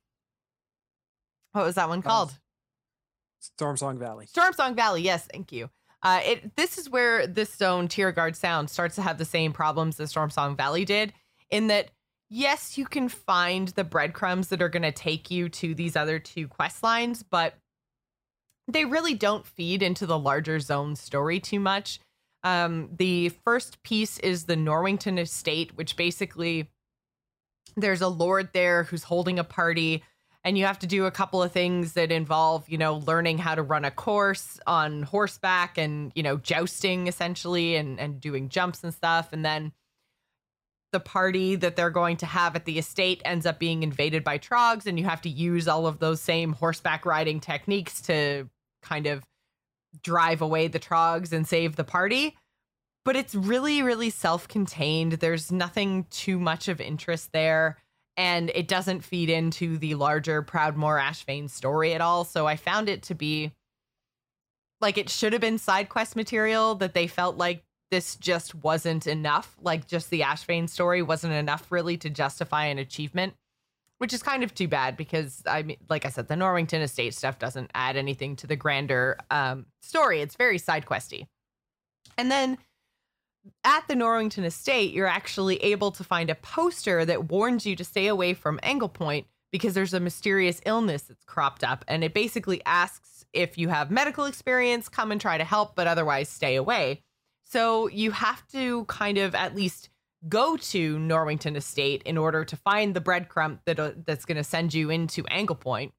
Speaker 1: What was that one called?
Speaker 2: Stormsong Valley.
Speaker 1: Stormsong Valley, yes, thank you. Uh, it this is where this zone, Tiergard Sound, starts to have the same problems that Stormsong Valley did, in that, yes, you can find the breadcrumbs that are going to take you to these other two quest lines, but they really don't feed into the larger zone story too much. Um, the first piece is the Norwington Estate, which basically there's a lord there who's holding a party, and you have to do a couple of things that involve, you know, learning how to run a course on horseback and, you know, jousting essentially, and, and doing jumps and stuff. And then the party that they're going to have at the estate ends up being invaded by trogs, and you have to use all of those same horseback riding techniques to kind of drive away the trogs and save the party. But it's really, really self-contained. There's nothing too much of interest there, and it doesn't feed into the larger Proudmoore Ashvane story at all. So I found it to be like it should have been side quest material that they felt like this just wasn't enough. Like just the Ashvane story wasn't enough really to justify an achievement, which is kind of too bad because, I mean, like I said, the Norwington Estate stuff doesn't add anything to the grander um, story. It's very side questy. And then at the Norwington Estate, you're actually able to find a poster that warns you to stay away from Angle Point because there's a mysterious illness that's cropped up. And it basically asks if you have medical experience, come and try to help, but otherwise stay away. So you have to kind of at least go to Norwington Estate in order to find the breadcrumb that uh, that's going to send you into Angle Point.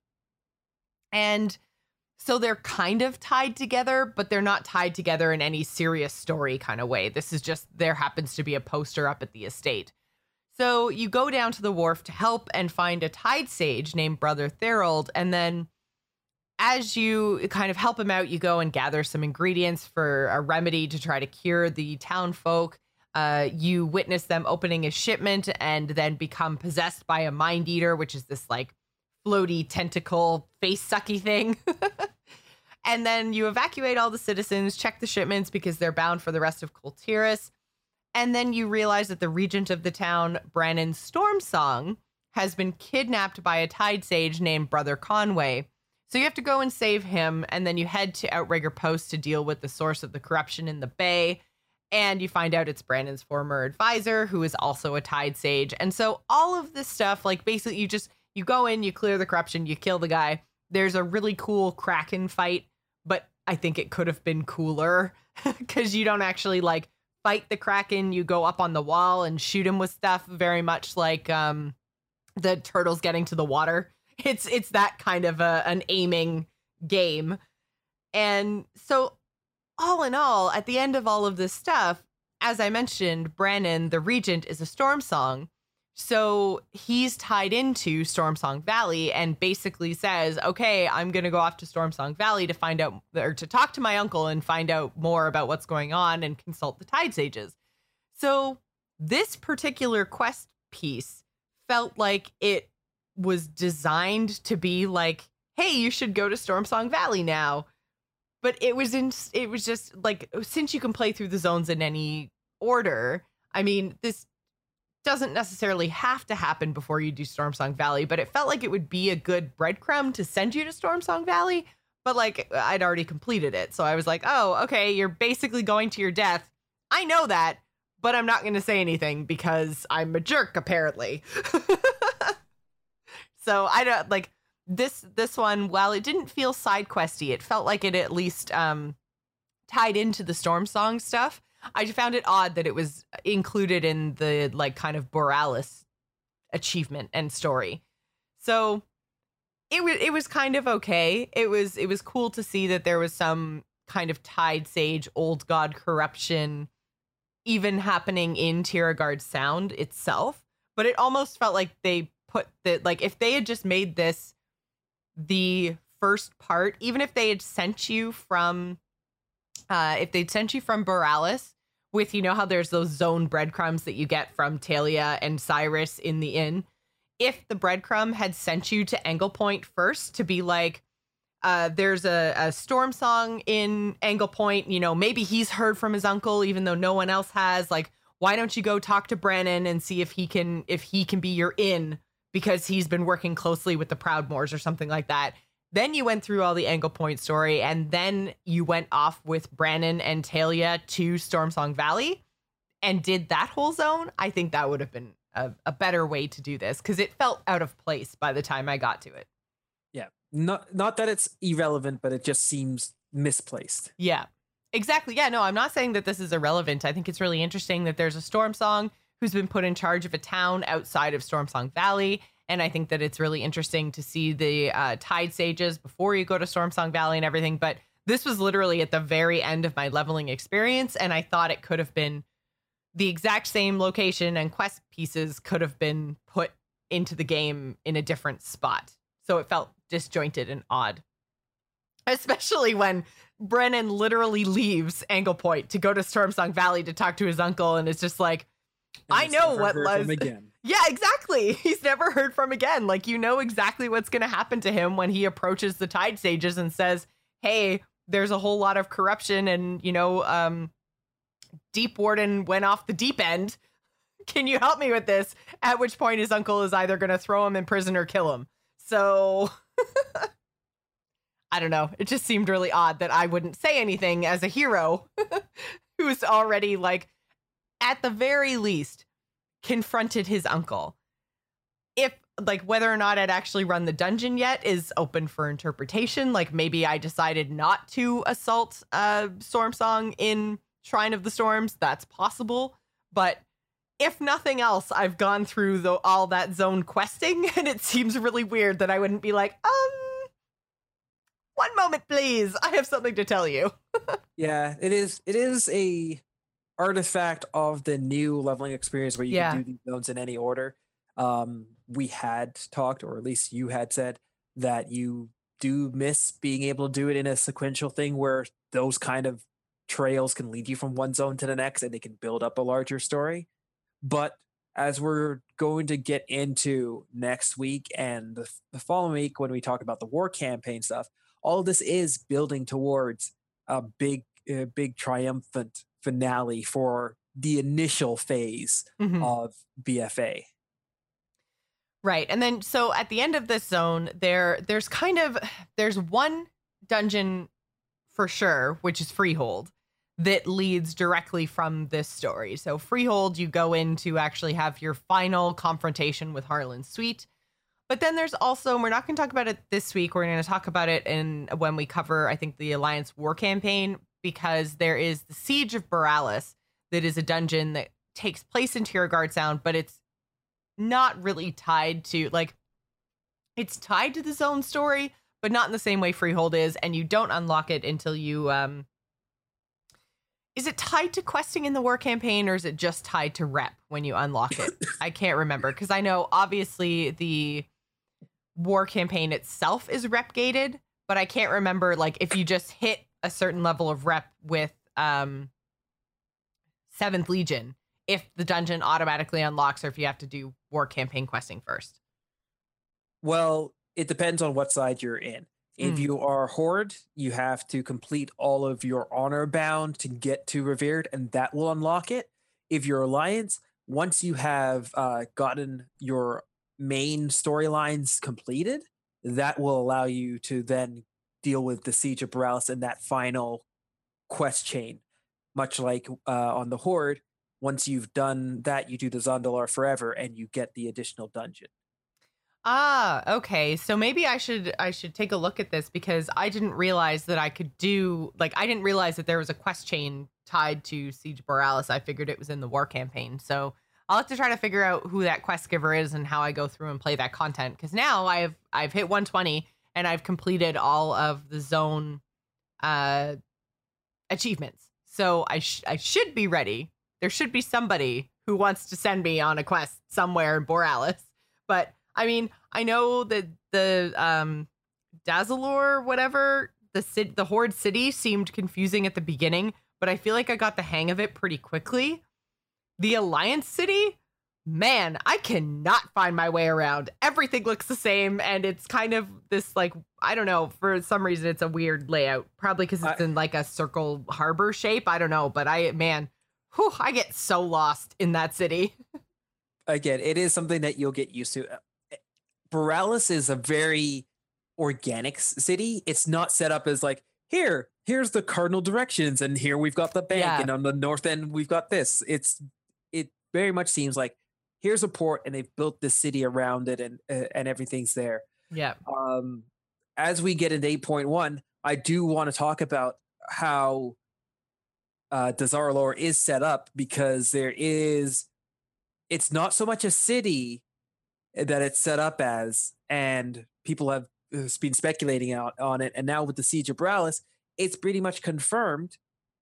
Speaker 1: And so they're kind of tied together, but they're not tied together in any serious story kind of way. This is just, there happens to be a poster up at the estate. So you go down to the wharf to help and find a tide sage named Brother Therold. And then as you kind of help him out, you go and gather some ingredients for a remedy to try to cure the town folk. Uh, you witness them opening a shipment and then become possessed by a mind eater, which is this like floaty tentacle face sucky thing. And then you evacuate all the citizens, check the shipments because they're bound for the rest of Kultiris. And then you realize that the regent of the town, Brannon Stormsong, has been kidnapped by a tide sage named Brother Conway. So you have to go and save him. And then you head to Outrigger Post to deal with the source of the corruption in the bay. And you find out it's Brandon's former advisor, who is also a tide sage. And so all of this stuff, like basically you just, you go in, you clear the corruption, you kill the guy. There's a really cool Kraken fight, but I think it could have been cooler because you don't actually like fight the Kraken. You go up on the wall and shoot him with stuff, very much like um, the turtles getting to the water. It's it's that kind of a, an aiming game. And so all in all, at the end of all of this stuff, as I mentioned, Brannon, the regent, is a Stormsong. So he's tied into Stormsong Valley and basically says, okay, I'm going to go off to Stormsong Valley to find out, or to talk to my uncle and find out more about what's going on and consult the Tide Sages. So this particular quest piece felt like it was designed to be like, hey, you should go to Stormsong Valley now. But it was in, it was just like, since you can play through the zones in any order, I mean, this doesn't necessarily have to happen before you do Stormsong Valley, but it felt like it would be a good breadcrumb to send you to Stormsong Valley. But like, I'd already completed it. So I was like, oh, okay, you're basically going to your death. I know that, but I'm not going to say anything because I'm a jerk, apparently. So I don't like this, this one, while it didn't feel side questy, it felt like it at least um, tied into the Stormsong stuff. I found it odd that it was included in the like kind of Borealis achievement and story. So it was it was kind of okay. It was it was cool to see that there was some kind of Tide Sage old god corruption even happening in Tiragard Sound itself. But it almost felt like they put the like if they had just made this the first part, even if they had sent you from uh, if they'd sent you from Borealis with, you know, how there's those zone breadcrumbs that you get from Talia and Cyrus in the inn. If the breadcrumb had sent you to Angle Point first to be like, uh, there's a, a Stormsong in Angle Point, you know, maybe he's heard from his uncle, even though no one else has. Like, why don't you go talk to Brannon and see if he can if he can be your in because he's been working closely with the Proudmoores or something like that. Then you went through all the Angle Point story, and then you went off with Brannon and Talia to Stormsong Valley and did that whole zone. I think that would have been a, a better way to do this because it felt out of place by the time I got to it.
Speaker 2: Yeah, not not that it's irrelevant, but it just seems misplaced.
Speaker 1: Yeah, exactly. Yeah, no, I'm not saying that this is irrelevant. I think it's really interesting that there's a Stormsong who's been put in charge of a town outside of Stormsong Valley. And I think that it's really interesting to see the uh, Tide Sages before you go to Stormsong Valley and everything. But this was literally at the very end of my leveling experience. And I thought it could have been the exact same location and quest pieces could have been put into the game in a different spot. So it felt disjointed and odd. Especially when Brannon literally leaves Angle Point to go to Stormsong Valley to talk to his uncle. And it's just like, I know what Les. Yeah, exactly. He's never heard from again. Like, you know exactly what's going to happen to him when he approaches the Tide Sages and says, hey, there's a whole lot of corruption and, you know, um, Deep Warden went off the deep end can you help me with this? At which point his uncle is either going to throw him in prison or kill him. So I don't know. It just seemed really odd that I wouldn't say anything as a hero who's already, like, at the very least, confronted his uncle. If, like, whether or not I'd actually run the dungeon yet is open for interpretation. Like, maybe I decided not to assault uh, Stormsong in Shrine of the Storms. That's possible. But if nothing else, I've gone through the, all that zone questing, and it seems really weird that I wouldn't be like, um, one moment, please. I have something to tell you.
Speaker 2: Yeah, it is. It is a artifact of the new leveling experience where you
Speaker 1: Yeah.
Speaker 2: can do these zones in any order. Um, we had talked, or at least you had said, that you do miss being able to do it in a sequential thing where those kind of trails can lead you from one zone to the next and they can build up a larger story. But as we're going to get into next week and the, the following week when we talk about the war campaign stuff, all of this is building towards a big, uh, big triumphant finale for the initial phase
Speaker 1: Mhm.
Speaker 2: of B F A.
Speaker 1: Right. And then so at the end of this zone, there there's kind of there's one dungeon for sure, which is Freehold, that leads directly from this story. So Freehold, you go in to actually have your final confrontation with Harlan Sweet. But then there's also, and we're not going to talk about it this week. We're going to talk about it in when we cover, I think, the Alliance War Campaign, because there is the Siege of Borealis that is a dungeon that takes place in Tierguard Sound, but it's not really tied to, like, it's tied to the zone story, but not in the same way Freehold is, and you don't unlock it until you, um, is it tied to questing in the war campaign, or is it just tied to rep when you unlock it? I can't remember, because I know, obviously, the war campaign itself is rep gated, but I can't remember, like, if you just hit a certain level of rep with, um, seventh Legion, if the dungeon automatically unlocks or if you have to do war campaign questing first.
Speaker 2: Well, it depends on what side you're in. If
Speaker 1: Mm.
Speaker 2: you are Horde, you have to complete all of your honor bound to get to Revered, and that will unlock it. If you're Alliance, once you have uh, gotten your main storylines completed, that will allow you to then deal with the Siege of Borealis and that final quest chain. Much like uh, on the Horde, once you've done that, you do the Zondalar Forever and you get the additional dungeon.
Speaker 1: Ah, okay. So maybe I should I should take a look at this, because I didn't realize that I could do, like, I didn't realize that there was a quest chain tied to Siege Borealis. I figured it was in the war campaign. So I'll have to try to figure out who that quest giver is and how I go through and play that content, because now I've I've hit one twenty and I've completed all of the zone uh achievements. So I sh- I should be ready. There should be somebody who wants to send me on a quest somewhere in Borealis. But I mean, I know that the um, Dazzalore, whatever, the ci- the Horde city seemed confusing at the beginning, but I feel like I got the hang of it pretty quickly. The Alliance city, man, I cannot find my way around. Everything looks the same, and it's kind of this, like, I don't know, for some reason it's a weird layout. Probably because it's
Speaker 2: I-
Speaker 1: in like a circle harbor shape. I don't know, but I, man, whew, I get so lost in that city.
Speaker 2: Again, it is something that you'll get used to. Borealis is a very organic s- city. It's not set up as like, here, here's the cardinal directions, and here we've got the bank,
Speaker 1: Yeah.
Speaker 2: and on the north end we've got this. It's it very much seems like here's a port, and they've built this city around it, and uh, and everything's there.
Speaker 1: Yeah.
Speaker 2: Um, as we get into eight point one, I do want to talk about how uh, Dazzalore is set up, because there is, it's not so much a city that it's set up as, and people have uh, been speculating out on it. And now with the Siege of Borealis, it's pretty much confirmed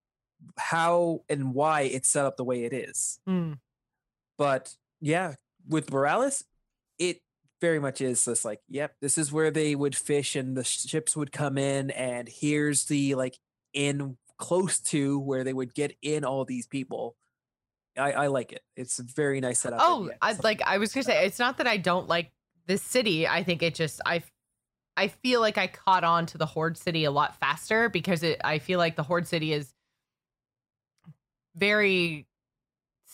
Speaker 2: how and why it's set up the way it is.
Speaker 1: Mm.
Speaker 2: But yeah, with Borealis, it very much is just like, yep, this is where they would fish and the ships would come in, and here's the, like, in close to where they would get in all these people. I, I like it. It's a very nice setup.
Speaker 1: Oh,
Speaker 2: and yeah,
Speaker 1: I,
Speaker 2: something
Speaker 1: like I was gonna say, it's not that I don't like this city. I think it just I, I feel like I caught on to the Horde city a lot faster, because it. I feel like the Horde city is very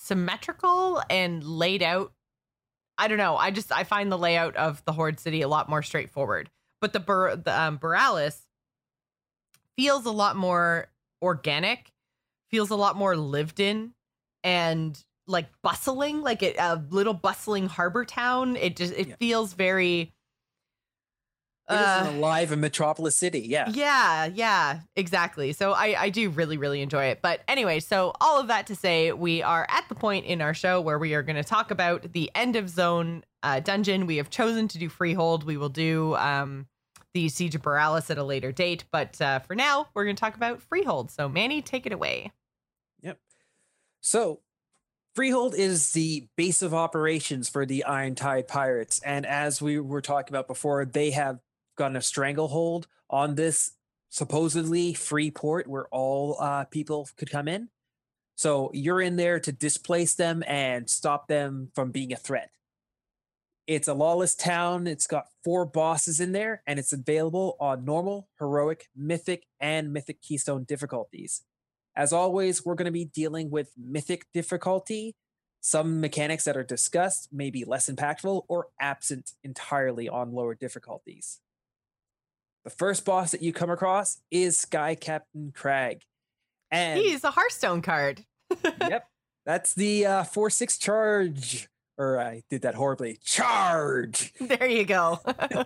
Speaker 1: symmetrical and laid out. I don't know. I just I find the layout of the Horde City a lot more straightforward. But the Bur- the um, Borealis feels a lot more organic, feels a lot more lived in, and like bustling, like it, a little bustling harbor town. It just it yeah. feels very.
Speaker 2: It uh, is an alive and metropolis city. Yeah.
Speaker 1: Yeah. Yeah. Exactly. So I I do really really enjoy it. But anyway, so all of that to say, we are at the point in our show where we are going to talk about the end of zone uh, dungeon. We have chosen to do Freehold. We will do um. the Siege of Borealis at a later date, but uh, for now, we're going to talk about Freehold. So, Manny, take it away.
Speaker 2: Yep. So, Freehold is the base of operations for the Iron Tide Pirates, and as we were talking about before, they have gotten a stranglehold on this supposedly free port where all uh, people could come in. So, you're in there to displace them and stop them from being a threat. It's a lawless town. It's got four bosses in there, and it's available on normal, heroic, mythic, and mythic keystone difficulties. As always, we're going to be dealing with mythic difficulty. Some mechanics that are discussed may be less impactful or absent entirely on lower difficulties. The first boss that you come across is Sky Captain Crag. And
Speaker 1: he's a Hearthstone card.
Speaker 2: Yep. That's the uh, four six charge. Or I did that horribly. Charge!
Speaker 1: There you go.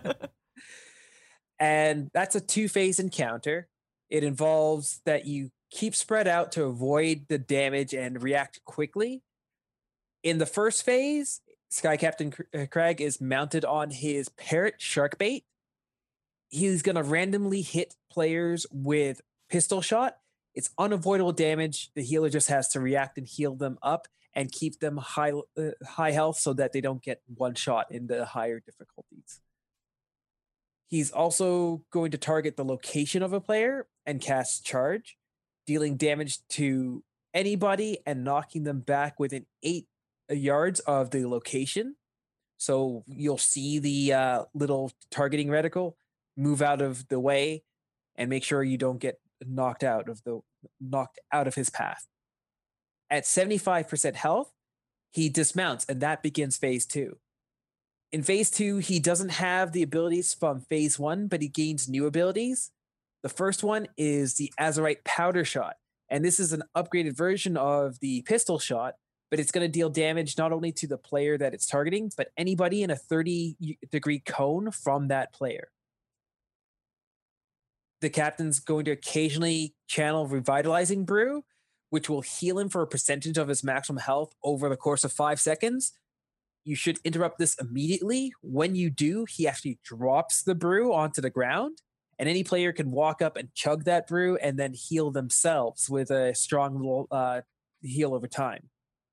Speaker 2: And that's a two-phase encounter. It involves that you keep spread out to avoid the damage and react quickly. In the first phase, Sky Captain Crag is mounted on his Parrot Sharkbait. He's going to randomly hit players with Pistol Shot. It's unavoidable damage. The healer just has to react and heal them up and keep them high uh, high health so that they don't get one shot in the higher difficulties. He's also going to target the location of a player and cast Charge, dealing damage to anybody and knocking them back within eight yards of the location. So you'll see the uh, little targeting reticle move out of the way and make sure you don't get knocked out of the knocked out of his path. At seventy-five percent health, he dismounts, and that begins phase two. In phase two, he doesn't have the abilities from phase one, but he gains new abilities. The first one is the Azerite Powder Shot, and this is an upgraded version of the Pistol Shot, but it's going to deal damage not only to the player that it's targeting, but anybody in a thirty degree cone from that player. The captain's going to occasionally channel Revitalizing Brew, which will heal him for a percentage of his maximum health over the course of five seconds. You should interrupt this immediately. When you do, he actually drops the brew onto the ground, and any player can walk up and chug that brew and then heal themselves with a strong uh, heal over time.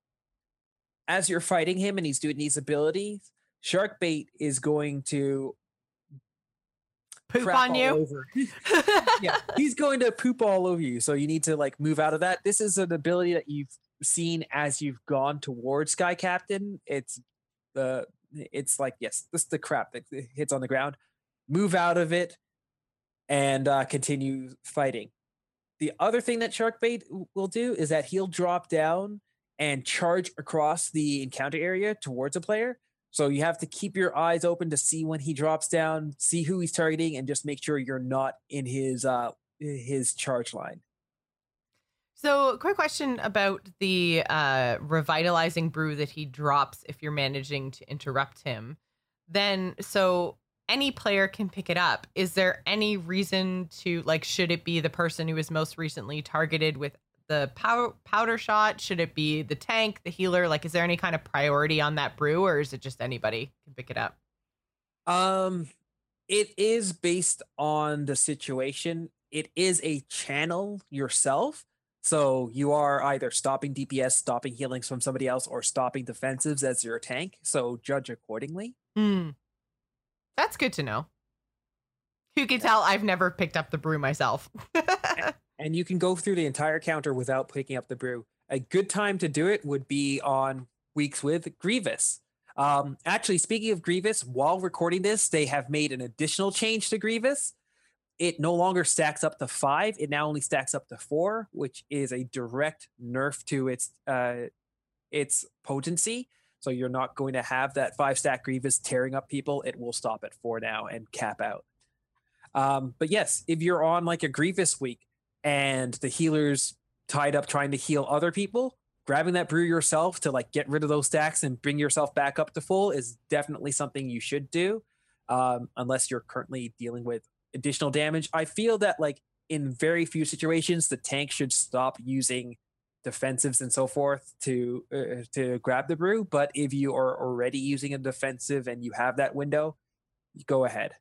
Speaker 2: As you're fighting him and he's doing these abilities, Sharkbait is going to
Speaker 1: poop on you.
Speaker 2: Yeah, he's going to poop all over you. So you need to like move out of that. This is an ability that you've seen as you've gone towards Sky Captain. It's the it's like, yes, this is the crap that hits on the ground. Move out of it and uh, continue fighting. The other thing that Sharkbait will do is that he'll drop down and charge across the encounter area towards a player. So you have to keep your eyes open to see when he drops down, see who he's targeting, and just make sure you're not in his uh, his charge line.
Speaker 1: So, quick question about the uh, revitalizing brew that he drops if you're managing to interrupt him. Then, so any player can pick it up. Is there any reason to, like, should it be the person who was most recently targeted with the pow- powder shot? Should it be the tank, the healer? Like, is there any kind of priority on that brew, or is it just anybody can pick it up?
Speaker 2: Um, it is based on the situation. It is a channel yourself. So you are either stopping D P S, stopping healings from somebody else, or stopping defensives as your tank. So judge accordingly.
Speaker 1: Hmm. That's good to know. You can tell I've never picked up the brew myself.
Speaker 2: And you can go through the entire counter without picking up the brew. A good time to do it would be on weeks with Grievous. Um, actually, speaking of Grievous, while recording this, they have made an additional change to Grievous. It no longer stacks up to five. It now only stacks up to four, which is a direct nerf to its uh, its potency. So you're not going to have that five stack Grievous tearing up people. It will stop at four now and cap out. Um, but yes, if you're on like a Grievous week and the healer's tied up trying to heal other people, grabbing that brew yourself to like get rid of those stacks and bring yourself back up to full is definitely something you should do. Um, unless you're currently dealing with additional damage. I feel that like in very few situations, the tank should stop using defensives and so forth to uh, to grab the brew. But if you are already using a defensive and you have that window, go ahead.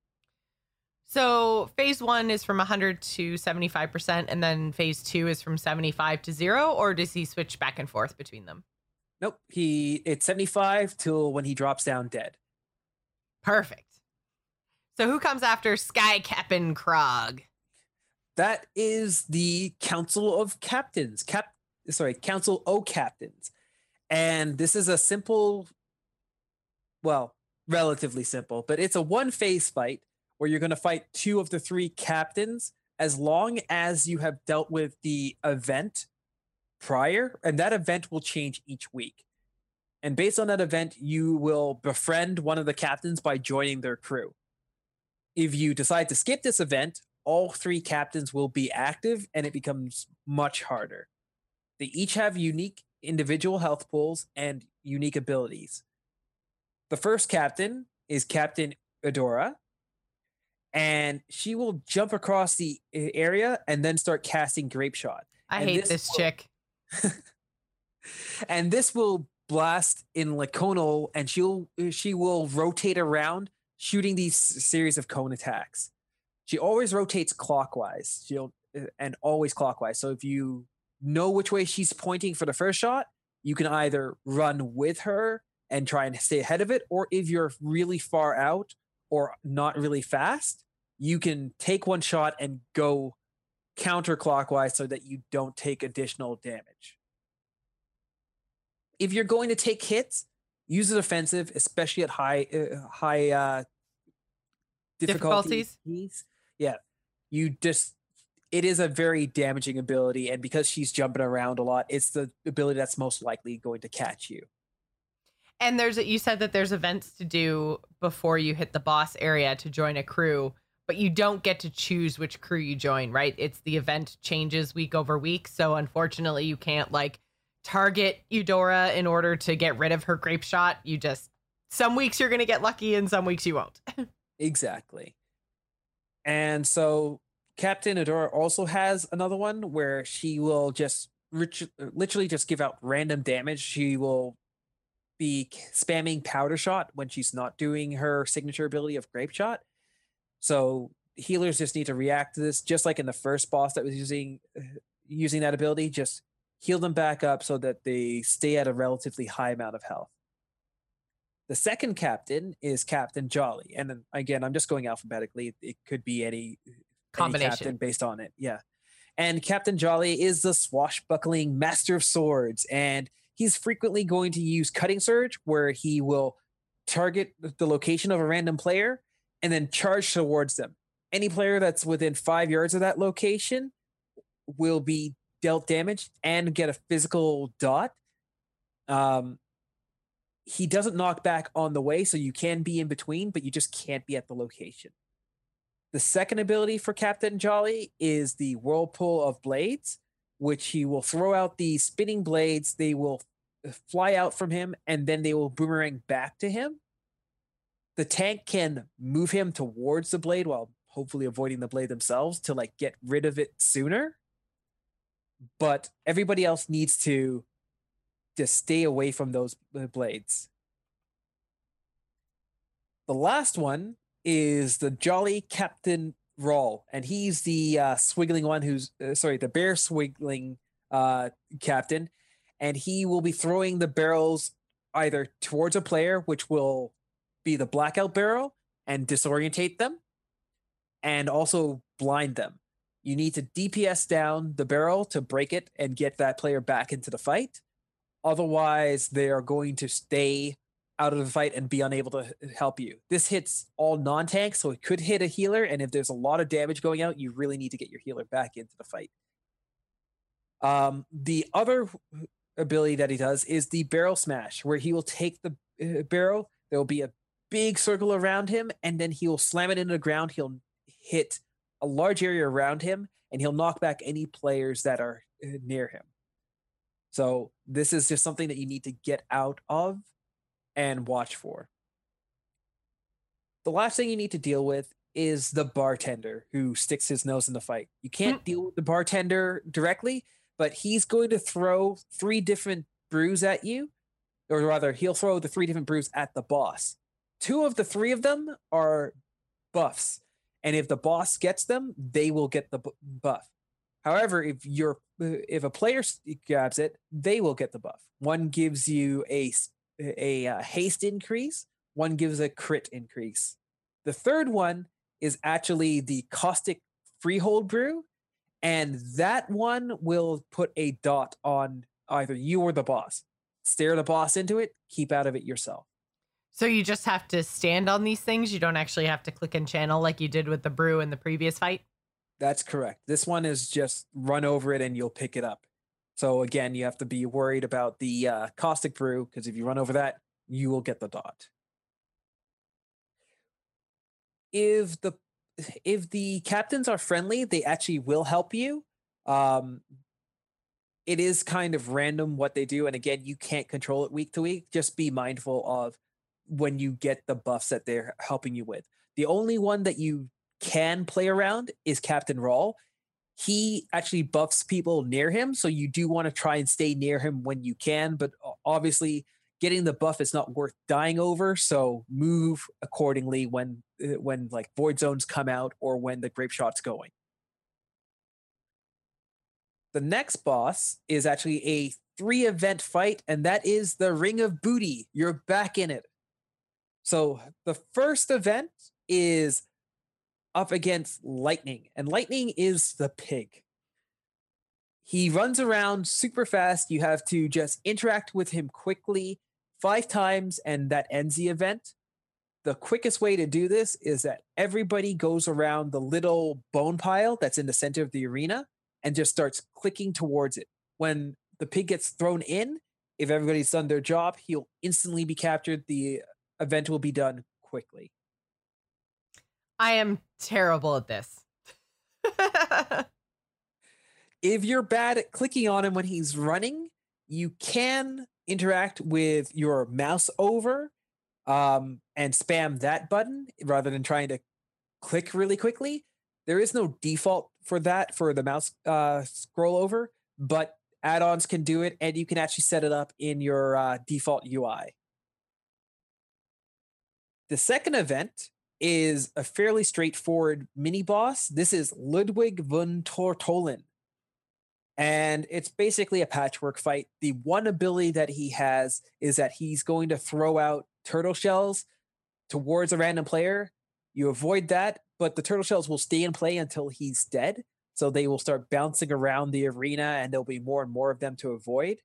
Speaker 1: So phase one is from one hundred to seventy-five percent, and then phase two is from seventy-five to zero, or does he switch back and forth between them?
Speaker 2: Nope. He it's seventy-five till when he drops down dead.
Speaker 1: Perfect. So who comes after Sky Captain Krog?
Speaker 2: That is the Council of Captains. Cap sorry, Council O Captains. And this is a simple, well, relatively simple, but it's a one phase fight where you're going to fight two of the three captains as long as you have dealt with the event prior, and that event will change each week. And based on that event, you will befriend one of the captains by joining their crew. If you decide to skip this event, all three captains will be active and it becomes much harder. They each have unique individual health pools and unique abilities. The first captain is Captain Eudora, and she will jump across the area and then start casting Grape Shot.
Speaker 1: I
Speaker 2: and
Speaker 1: hate
Speaker 2: this,
Speaker 1: this
Speaker 2: will,
Speaker 1: chick.
Speaker 2: and this will blast in Laconal, and she'll she will rotate around, shooting these series of cone attacks. She always rotates clockwise. She'll and always clockwise. So if you know which way she's pointing for the first shot, you can either run with her and try and stay ahead of it, or if you're really far out or not really fast, you can take one shot and go counterclockwise so that you don't take additional damage. If you're going to take hits, use the defensive, especially at high uh, high uh, difficulties. difficulties. Yeah, you just it is a very damaging ability, and because she's jumping around a lot, it's the ability that's most likely going to catch you.
Speaker 1: And there's you said that there's events to do before you hit the boss area to join a crew, but you don't get to choose which crew you join, right? It's the event changes week over week, so unfortunately you can't like target Eudora in order to get rid of her Grape Shot. You just some weeks you're going to get lucky and some weeks you won't.
Speaker 2: Exactly. And so Captain Eudora also has another one where she will just rich, literally just give out random damage. She will be spamming Powder Shot when she's not doing her signature ability of Grape Shot. So healers just need to react to this, just like in the first boss that was using using that ability. Just heal them back up so that they stay at a relatively high amount of health. The second captain is Captain Jolly. And then again, I'm just going alphabetically. It could be any,
Speaker 1: combination
Speaker 2: any captain based on it. Yeah. And Captain Jolly is the swashbuckling master of swords. And he's frequently going to use Cutting Surge, where he will target the location of a random player and then charge towards them. Any player that's within five yards of that location will be dealt damage and get a physical dot. Um, he doesn't knock back on the way, so you can be in between, but you just can't be at the location. The second ability for Captain Jolly is the Whirlpool of Blades, which he will throw out the spinning blades. They will fly out from him, and then they will boomerang back to him. The tank can move him towards the blade while hopefully avoiding the blade themselves to like get rid of it sooner. But everybody else needs to just stay away from those blades. The last one is the Jolly Captain Rawl, and he's the uh, swiggling one who's, uh, sorry, the bear swiggling uh, captain, and he will be throwing the barrels either towards a player, which will be the blackout barrel, and disorientate them, and also blind them. You need to D P S down the barrel to break it and get that player back into the fight. Otherwise, they are going to stay out of the fight and be unable to help you. This hits all non-tanks, so it could hit a healer, and if there's a lot of damage going out, you really need to get your healer back into the fight. Um, the other ability that he does is the barrel smash, where he will take the uh, barrel. There will be a big circle around him, and then he will slam it into the ground. He'll hit a large area around him, and he'll knock back any players that are uh, near him. So this is just something that you need to get out of and watch for. The last thing you need to deal with is the bartender who sticks his nose in the fight. You can't mm. deal with the bartender directly, but he's going to throw three different brews at you, or rather, he'll throw the three different brews at the boss. Two of the three of them are buffs, and if the boss gets them, they will get the buff. However, if you're if a player grabs it, they will get the buff. One gives you a a, a haste increase. One gives a crit increase. The third one is actually the caustic freehold brew, and that one will put a dot on either you or the boss. Stare the boss into it, keep out of it yourself.
Speaker 1: So you just have to stand on these things? You don't actually have to click and channel like you did with the brew in the previous fight?
Speaker 2: That's correct. This one is just run over it and you'll pick it up. So again, you have to be worried about the uh, caustic brew, because if you run over that, you will get the dot. If the if the captains are friendly, they actually will help you. Um, it is kind of random what they do, and again, you can't control it week to week. Just be mindful of when you get the buffs that they're helping you with. The only one that you can play around is Captain Rawl. He actually buffs people near him, so you do want to try and stay near him when you can, but obviously getting the buff is not worth dying over, so move accordingly when when like void zones come out or when the grape shot's going. The next boss is actually a three event fight, and that is the Ring of Booty. You're back in it. So the first event is up against Lightning, and Lightning is the pig. He runs around super fast. You have to just interact with him quickly five times, and that ends the event. The quickest way to do this is that everybody goes around the little bone pile that's in the center of the arena and just starts clicking towards it. When the pig gets thrown in, if everybody's done their job, he'll instantly be captured. The event will be done quickly.
Speaker 1: I am terrible at this.
Speaker 2: If you're bad at clicking on him when he's running, you can interact with your mouse over um, and spam that button rather than trying to click really quickly. There is no default for that for the mouse uh, scroll over, but add-ons can do it, and you can actually set it up in your uh, default U I. The second event is a fairly straightforward mini boss. This is Ludwig von Tortollen, and it's basically a patchwork fight. The one ability that he has is that he's going to throw out turtle shells towards a random player. You avoid that, but the turtle shells will stay in play until he's dead. So they will start bouncing around the arena, and there'll be more and more of them to avoid.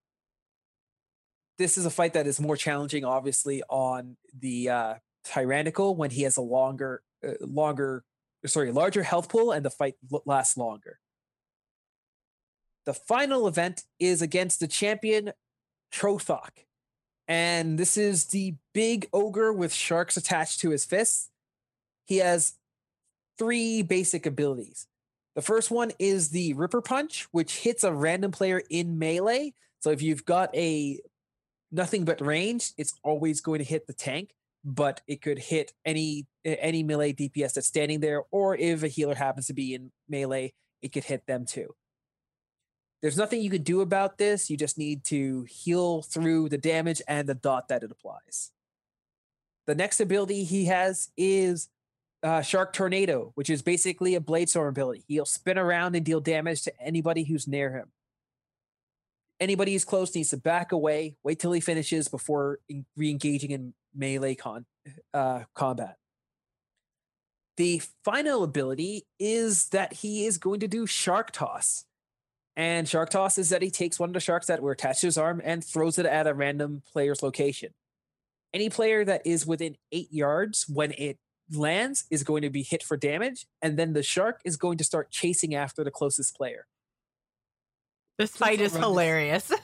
Speaker 2: This is a fight that is more challenging, obviously, on the uh, Tyrannical when he has a longer, uh, longer, sorry, larger health pool, and the fight lasts longer. The final event is against the champion Trothok, and this is the big ogre with sharks attached to his fists. He has three basic abilities. The first one is the Ripper Punch, which hits a random player in melee. So if you've got a nothing but range, it's always going to hit the tank, but it could hit any any melee D P S that's standing there, or if a healer happens to be in melee, it could hit them too. There's nothing you can do about this. You just need to heal through the damage and the dot that it applies. The next ability he has is uh, Shark Tornado, which is basically a Bladestorm ability. He'll spin around and deal damage to anybody who's near him. Anybody who's close needs to back away, wait till he finishes before re-engaging in melee con- uh, combat. The final ability is that he is going to do Shark Toss. And Shark Toss is that he takes one of the sharks that were attached to his arm and throws it at a random player's location. Any player that is within eight yards when it lands is going to be hit for damage, and then the shark is going to start chasing after the closest player.
Speaker 1: This fight is hilarious.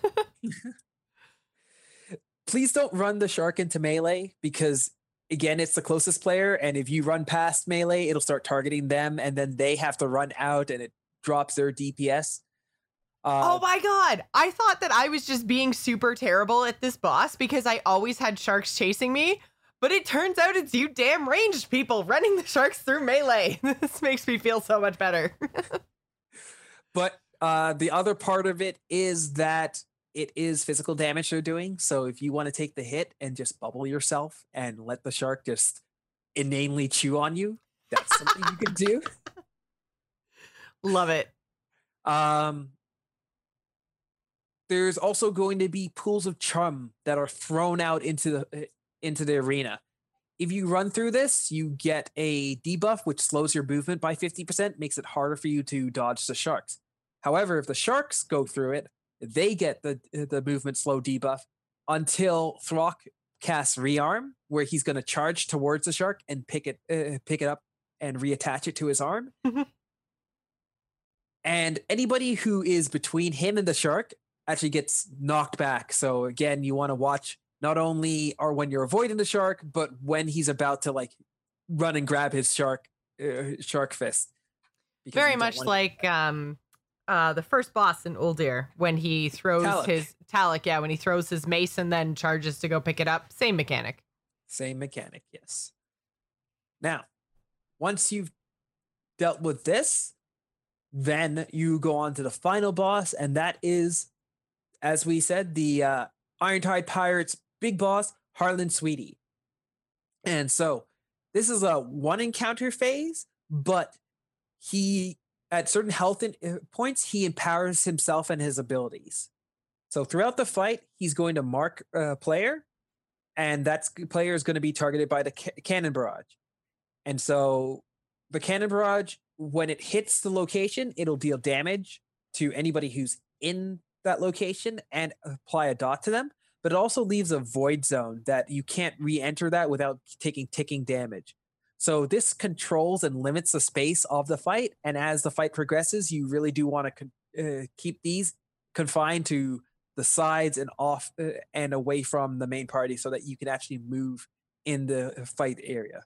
Speaker 2: Please don't run the shark into melee because, again, it's the closest player. And if you run past melee, it'll start targeting them and then they have to run out and it drops their D P S.
Speaker 1: Uh, oh my god. I thought that I was just being super terrible at this boss because I always had sharks chasing me. But it turns out it's you damn ranged people running the sharks through melee. This makes me feel so much better.
Speaker 2: But uh, the other part of it is that it is physical damage they're doing. So if you want to take the hit and just bubble yourself and let the shark just inanely chew on you, that's something you can do.
Speaker 1: Love it.
Speaker 2: Um, there's also going to be pools of chum that are thrown out into the into the arena. If you run through this, you get a debuff, which slows your movement by fifty percent, makes it harder for you to dodge the sharks. However, if the sharks go through it, they get the the movement slow debuff until Throck casts Rearm, where he's going to charge towards the shark and pick it uh, pick it up and reattach it to his arm. And anybody who is between him and the shark actually gets knocked back. So again, you want to watch not only or when you're avoiding the shark, but when he's about to like run and grab his shark uh, shark fist.
Speaker 1: Very much like um, uh, the first boss in Uldir when he throws Talik. his Talik. Yeah, when he throws his mace and then charges to go pick it up. Same mechanic.
Speaker 2: Same mechanic. Yes. Now, once you've dealt with this, then you go on to the final boss, and that is, as we said, the uh, Irontide Pirates big boss, Harlan Sweetie. And so this is a one encounter phase, but he, at certain health in, uh, points, he empowers himself and his abilities. So throughout the fight, he's going to mark a player, and that player is going to be targeted by the ca- cannon barrage. And so the cannon barrage, when it hits the location, it'll deal damage to anybody who's in that location and apply a dot to them. But it also leaves a void zone that you can't re-enter that without taking ticking damage. So this controls and limits the space of the fight. And as the fight progresses, you really do want to con- uh, keep these confined to the sides and off uh, and away from the main party so that you can actually move in the fight area.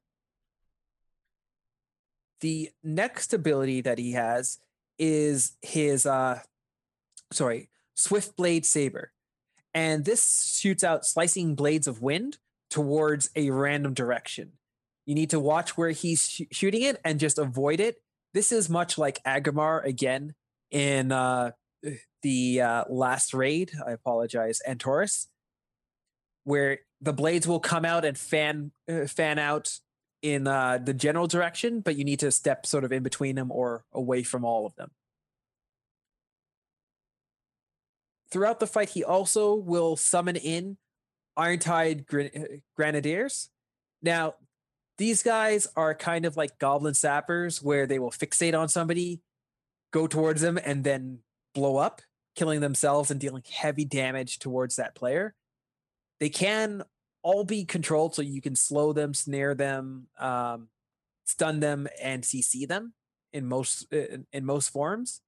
Speaker 2: The next ability that he has is his, uh, sorry, Swift Blade Saber. And this shoots out slicing blades of wind towards a random direction. You need to watch where he's sh- shooting it and just avoid it. This is much like Agrimar again in uh, the uh, last raid. I apologize, Antorus, where the blades will come out and fan uh, fan out in uh, the general direction, but you need to step sort of in between them or away from all of them. Throughout the fight, he also will summon in Irontide Gren- Grenadiers. Now, these guys are kind of like Goblin Sappers, where they will fixate on somebody, go towards them, and then blow up, killing themselves and dealing heavy damage towards that player. They can all be controlled, so you can slow them, snare them, um, stun them, and C C them in most in, in most forms.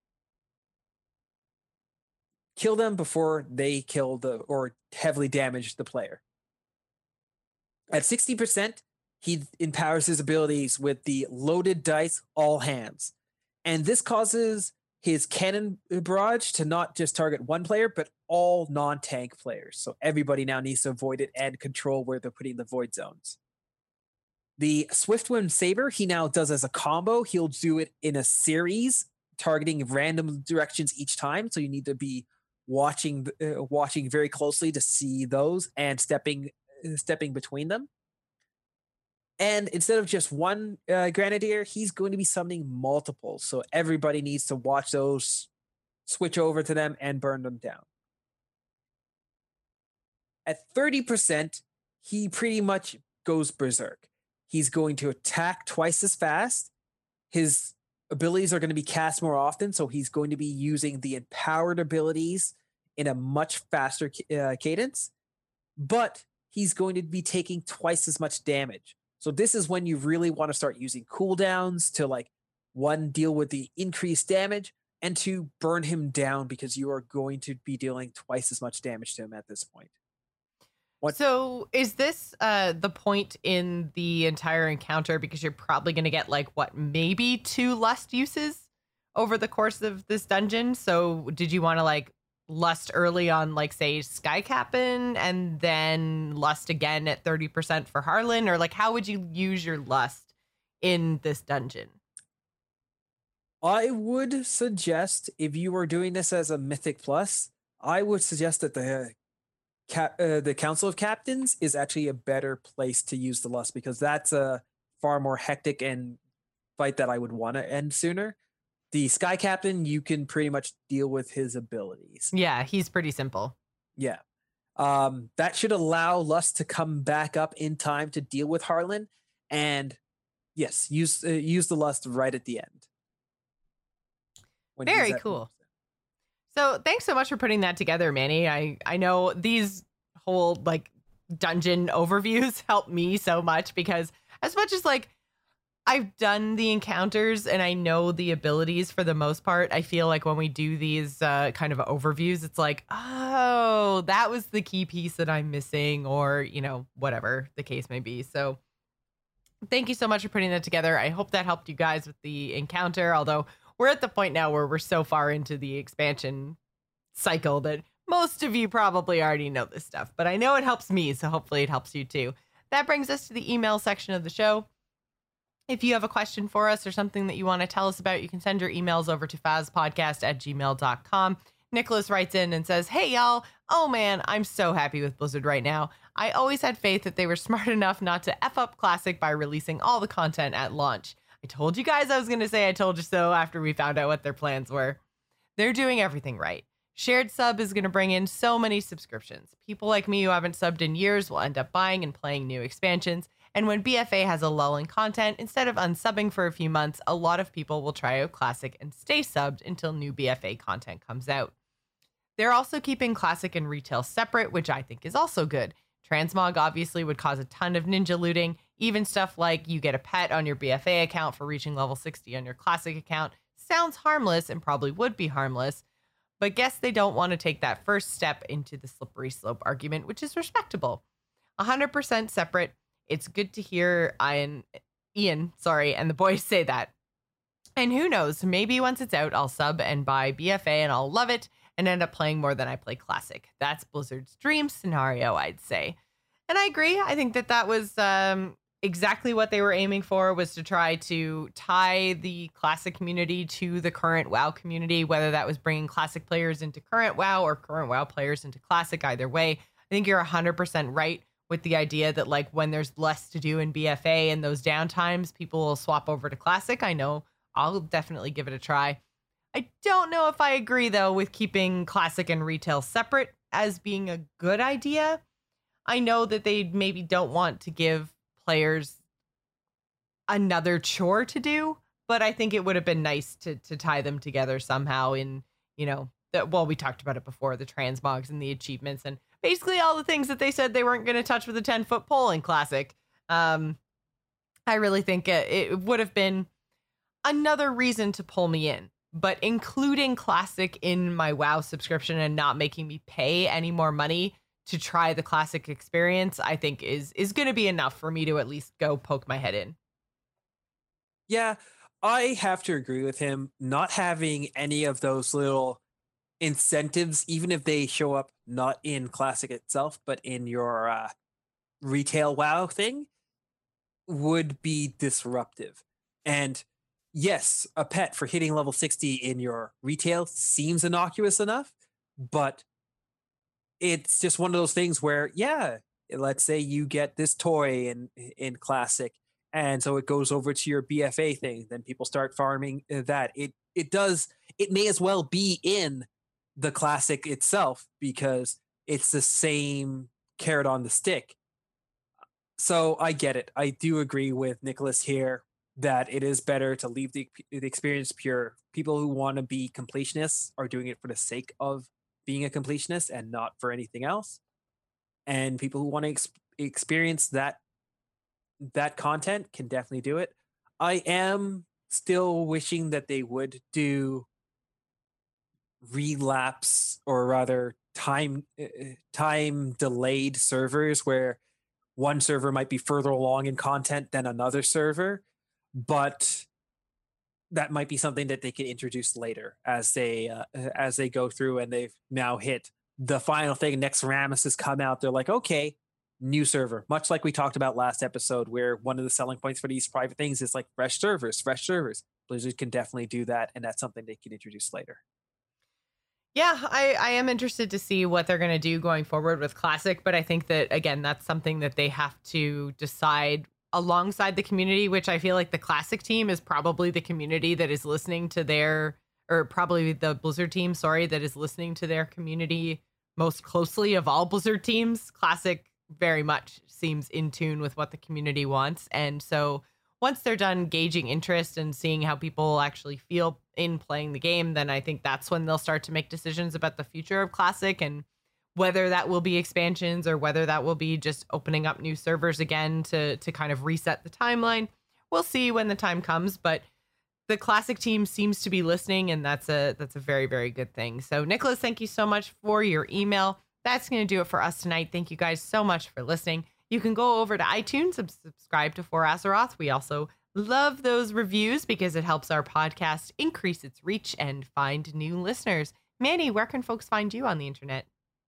Speaker 2: Kill them before they kill the or heavily damage the player. At sixty percent, he empowers his abilities with the loaded dice all hands. And this causes his cannon barrage to not just target one player, but all non-tank players. So everybody now needs to avoid it and control where they're putting the void zones. The Swiftwind Saber, he now does as a combo. He'll do it in a series, targeting random directions each time. So you need to be watching uh, watching very closely to see those and stepping uh, stepping between them. And instead of just one uh, Grenadier, he's going to be summoning multiple. So everybody needs to watch those, switch over to them, and burn them down. At thirty percent, he pretty much goes berserk. He's going to attack twice as fast. His abilities are going to be cast more often, so he's going to be using the empowered abilities in a much faster uh, cadence, but he's going to be taking twice as much damage. So this is when you really want to start using cooldowns to, like, one, deal with the increased damage, and to burn him down because you are going to be dealing twice as much damage to him at this point. What
Speaker 1: So is this uh the point in the entire encounter, because you're probably going to get like what, maybe two lust uses over the course of this dungeon? So did you want to like lust early on, like say Sky Captain, and then lust again at thirty percent for Harlan, or like how would you use your lust in this dungeon?
Speaker 2: I would suggest, if you were doing this as a Mythic Plus, I would suggest that the Cap, uh, the Council of Captains is actually a better place to use the lust, because that's a far more hectic and fight that I would want to end sooner. The Sky Captain, you can pretty much deal with his abilities.
Speaker 1: Yeah, he's pretty simple.
Speaker 2: Yeah. Um, that should allow Lust to come back up in time to deal with Harlan. And yes, use uh, use the Lust right at the end.
Speaker 1: Very cool. So thanks so much for putting that together, Manny. I, I know these whole like dungeon overviews help me so much, because as much as like I've done the encounters and I know the abilities for the most part, I feel like when we do these uh, kind of overviews, it's like, oh, that was the key piece that I'm missing, or, you know, whatever the case may be. So thank you so much for putting that together. I hope that helped you guys with the encounter, although we're at the point now where we're so far into the expansion cycle that most of you probably already know this stuff, but I know it helps me, so hopefully it helps you too. That brings us to the email section of the show. If you have a question for us or something that you want to tell us about, you can send your emails over to fazpodcast at gmail dot com. Nicholas writes in and says, hey, y'all. Oh, man, I'm so happy with Blizzard right now. I always had faith that they were smart enough not to F up Classic by releasing all the content at launch. I told you guys I was going to say I told you so after we found out what their plans were. They're doing everything right. Shared Sub is going to bring in so many subscriptions. People like me who haven't subbed in years will end up buying and playing new expansions. And when B F A has a lull in content, instead of unsubbing for a few months, a lot of people will try out Classic and stay subbed until new B F A content comes out. They're also keeping Classic and retail separate, which I think is also good. Transmog obviously would cause a ton of ninja looting. Even stuff like you get a pet on your B F A account for reaching level sixty on your Classic account sounds harmless, and probably would be harmless, but guess they don't want to take that first step into the slippery slope argument, which is respectable. one hundred percent separate. It's good to hear Ian, Ian, sorry, and the boys say that. And who knows, maybe once it's out, I'll sub and buy B F A and I'll love it and end up playing more than I play Classic. That's Blizzard's dream scenario, I'd say. And I agree. I think that that was um, exactly what they were aiming for, was to try to tie the Classic community to the current WoW community, whether that was bringing Classic players into current WoW or current WoW players into Classic. Either way, I think you're one hundred percent right with the idea that like when there's less to do in B F A and those downtimes, people will swap over to Classic. I know I'll definitely give it a try. I don't know if I agree, though, with keeping Classic and retail separate as being a good idea. I know that they maybe don't want to give players another chore to do, but I think it would have been nice to to tie them together somehow in, you know, that, well, we talked about it before, the transmogs and the achievements and basically all the things that they said they weren't going to touch with a ten foot pole in Classic. Um, I really think it, it would have been another reason to pull me in. But including Classic in my WoW subscription and not making me pay any more money to try the Classic experience, I think is is going to be enough for me to at least go poke my head in.
Speaker 2: Yeah, I have to agree with him. Not having any of those little incentives, even if they show up not in Classic itself, but in your uh, retail WoW thing, would be disruptive. And yes, a pet for hitting level sixty in your retail seems innocuous enough, but it's just one of those things where, yeah, let's say you get this toy in in Classic, and so it goes over to your B F A thing, then people start farming that. It it does, it may as well be in the Classic itself because it's the same carrot on the stick. So I get it. I do agree with Nicholas here that it is better to leave the, the experience pure. People who want to be completionists are doing it for the sake of being a completionist and not for anything else. And people who want to ex- experience that that content can definitely do it. I am still wishing that they would do relapse, or rather time uh, time delayed servers where one server might be further along in content than another server, but that might be something that they can introduce later as they uh, as they go through and they've now hit the final thing. Next Rammus has come out. They're like, okay, new server. Much like we talked about last episode, where one of the selling points for these private things is like fresh servers, fresh servers. Blizzard can definitely do that, and that's something they can introduce later.
Speaker 1: Yeah, I, I am interested to see what they're going to do going forward with Classic, but I think that, again, that's something that they have to decide alongside the community, which I feel like the Classic team is probably the community that is listening to their, or probably the Blizzard team, sorry, that is listening to their community most closely of all Blizzard teams. Classic very much seems in tune with what the community wants. And so once they're done gauging interest and seeing how people actually feel in playing the game, then I think that's when they'll start to make decisions about the future of Classic and whether that will be expansions or whether that will be just opening up new servers again to to kind of reset the timeline. We'll see when the time comes, but the Classic team seems to be listening, and that's a that's a very, very good thing. So Nicholas, thank you so much for your email. That's going to do it for us tonight. Thank you guys so much for listening. You can go over to iTunes and subscribe to For Azeroth. We also love those reviews because it helps our podcast increase its reach and find new listeners. Manny, where can folks find you on the internet?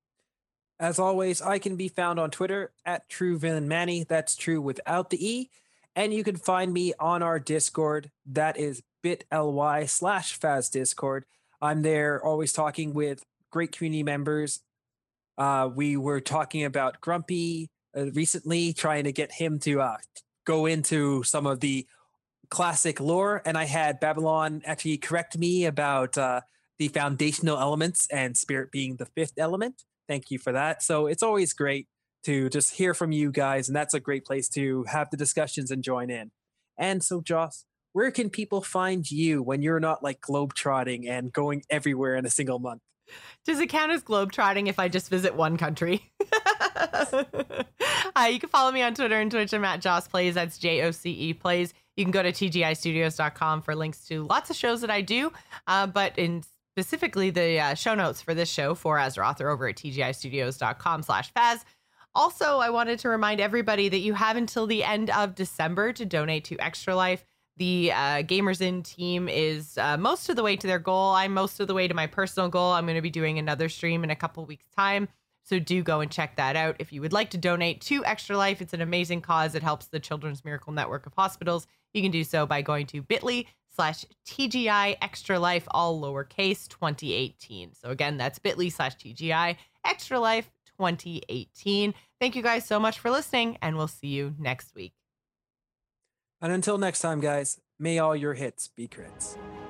Speaker 2: As always, I can be found on Twitter at TrueVillainManny. That's true without the E. And you can find me on our Discord. That is bit.ly slash Faz Discord. I'm there always talking with great community members. Uh, we were talking about Grumpy uh, recently, trying to get him to uh, go into some of the Classic lore. And I had Babylon actually correct me about uh, the foundational elements and Spirit being the fifth element. Thank you for that. So it's always great to just hear from you guys, and that's a great place to have the discussions and join in. And so, Joss, where can people find you when you're not like globetrotting and going everywhere in a single month?
Speaker 1: Does it count as globetrotting if I just visit one country? uh, you can follow me on Twitter and Twitch. I'm at Joss Plays. That's J O C E Plays. You can go to T G I studios dot com for links to lots of shows that I do, uh, but in specifically the uh, show notes for this show For Azeroth are over at T G I studios dot com slash Faz. Also, I wanted to remind everybody that you have until the end of December to donate to Extra Life. The uh, Gamers In team is uh, most of the way to their goal. I'm most of the way to my personal goal. I'm going to be doing another stream in a couple weeks' time. So do go and check that out. If you would like to donate to Extra Life, it's an amazing cause. It helps the Children's Miracle Network of Hospitals. You can do so by going to bit.ly slash TGI Extra Life, all lowercase, twenty eighteen. So again, that's bit.ly slash TGI Extra Life twenty eighteen. Thank you guys so much for listening, and we'll see you next week.
Speaker 2: And until next time, guys, may all your hits be crits.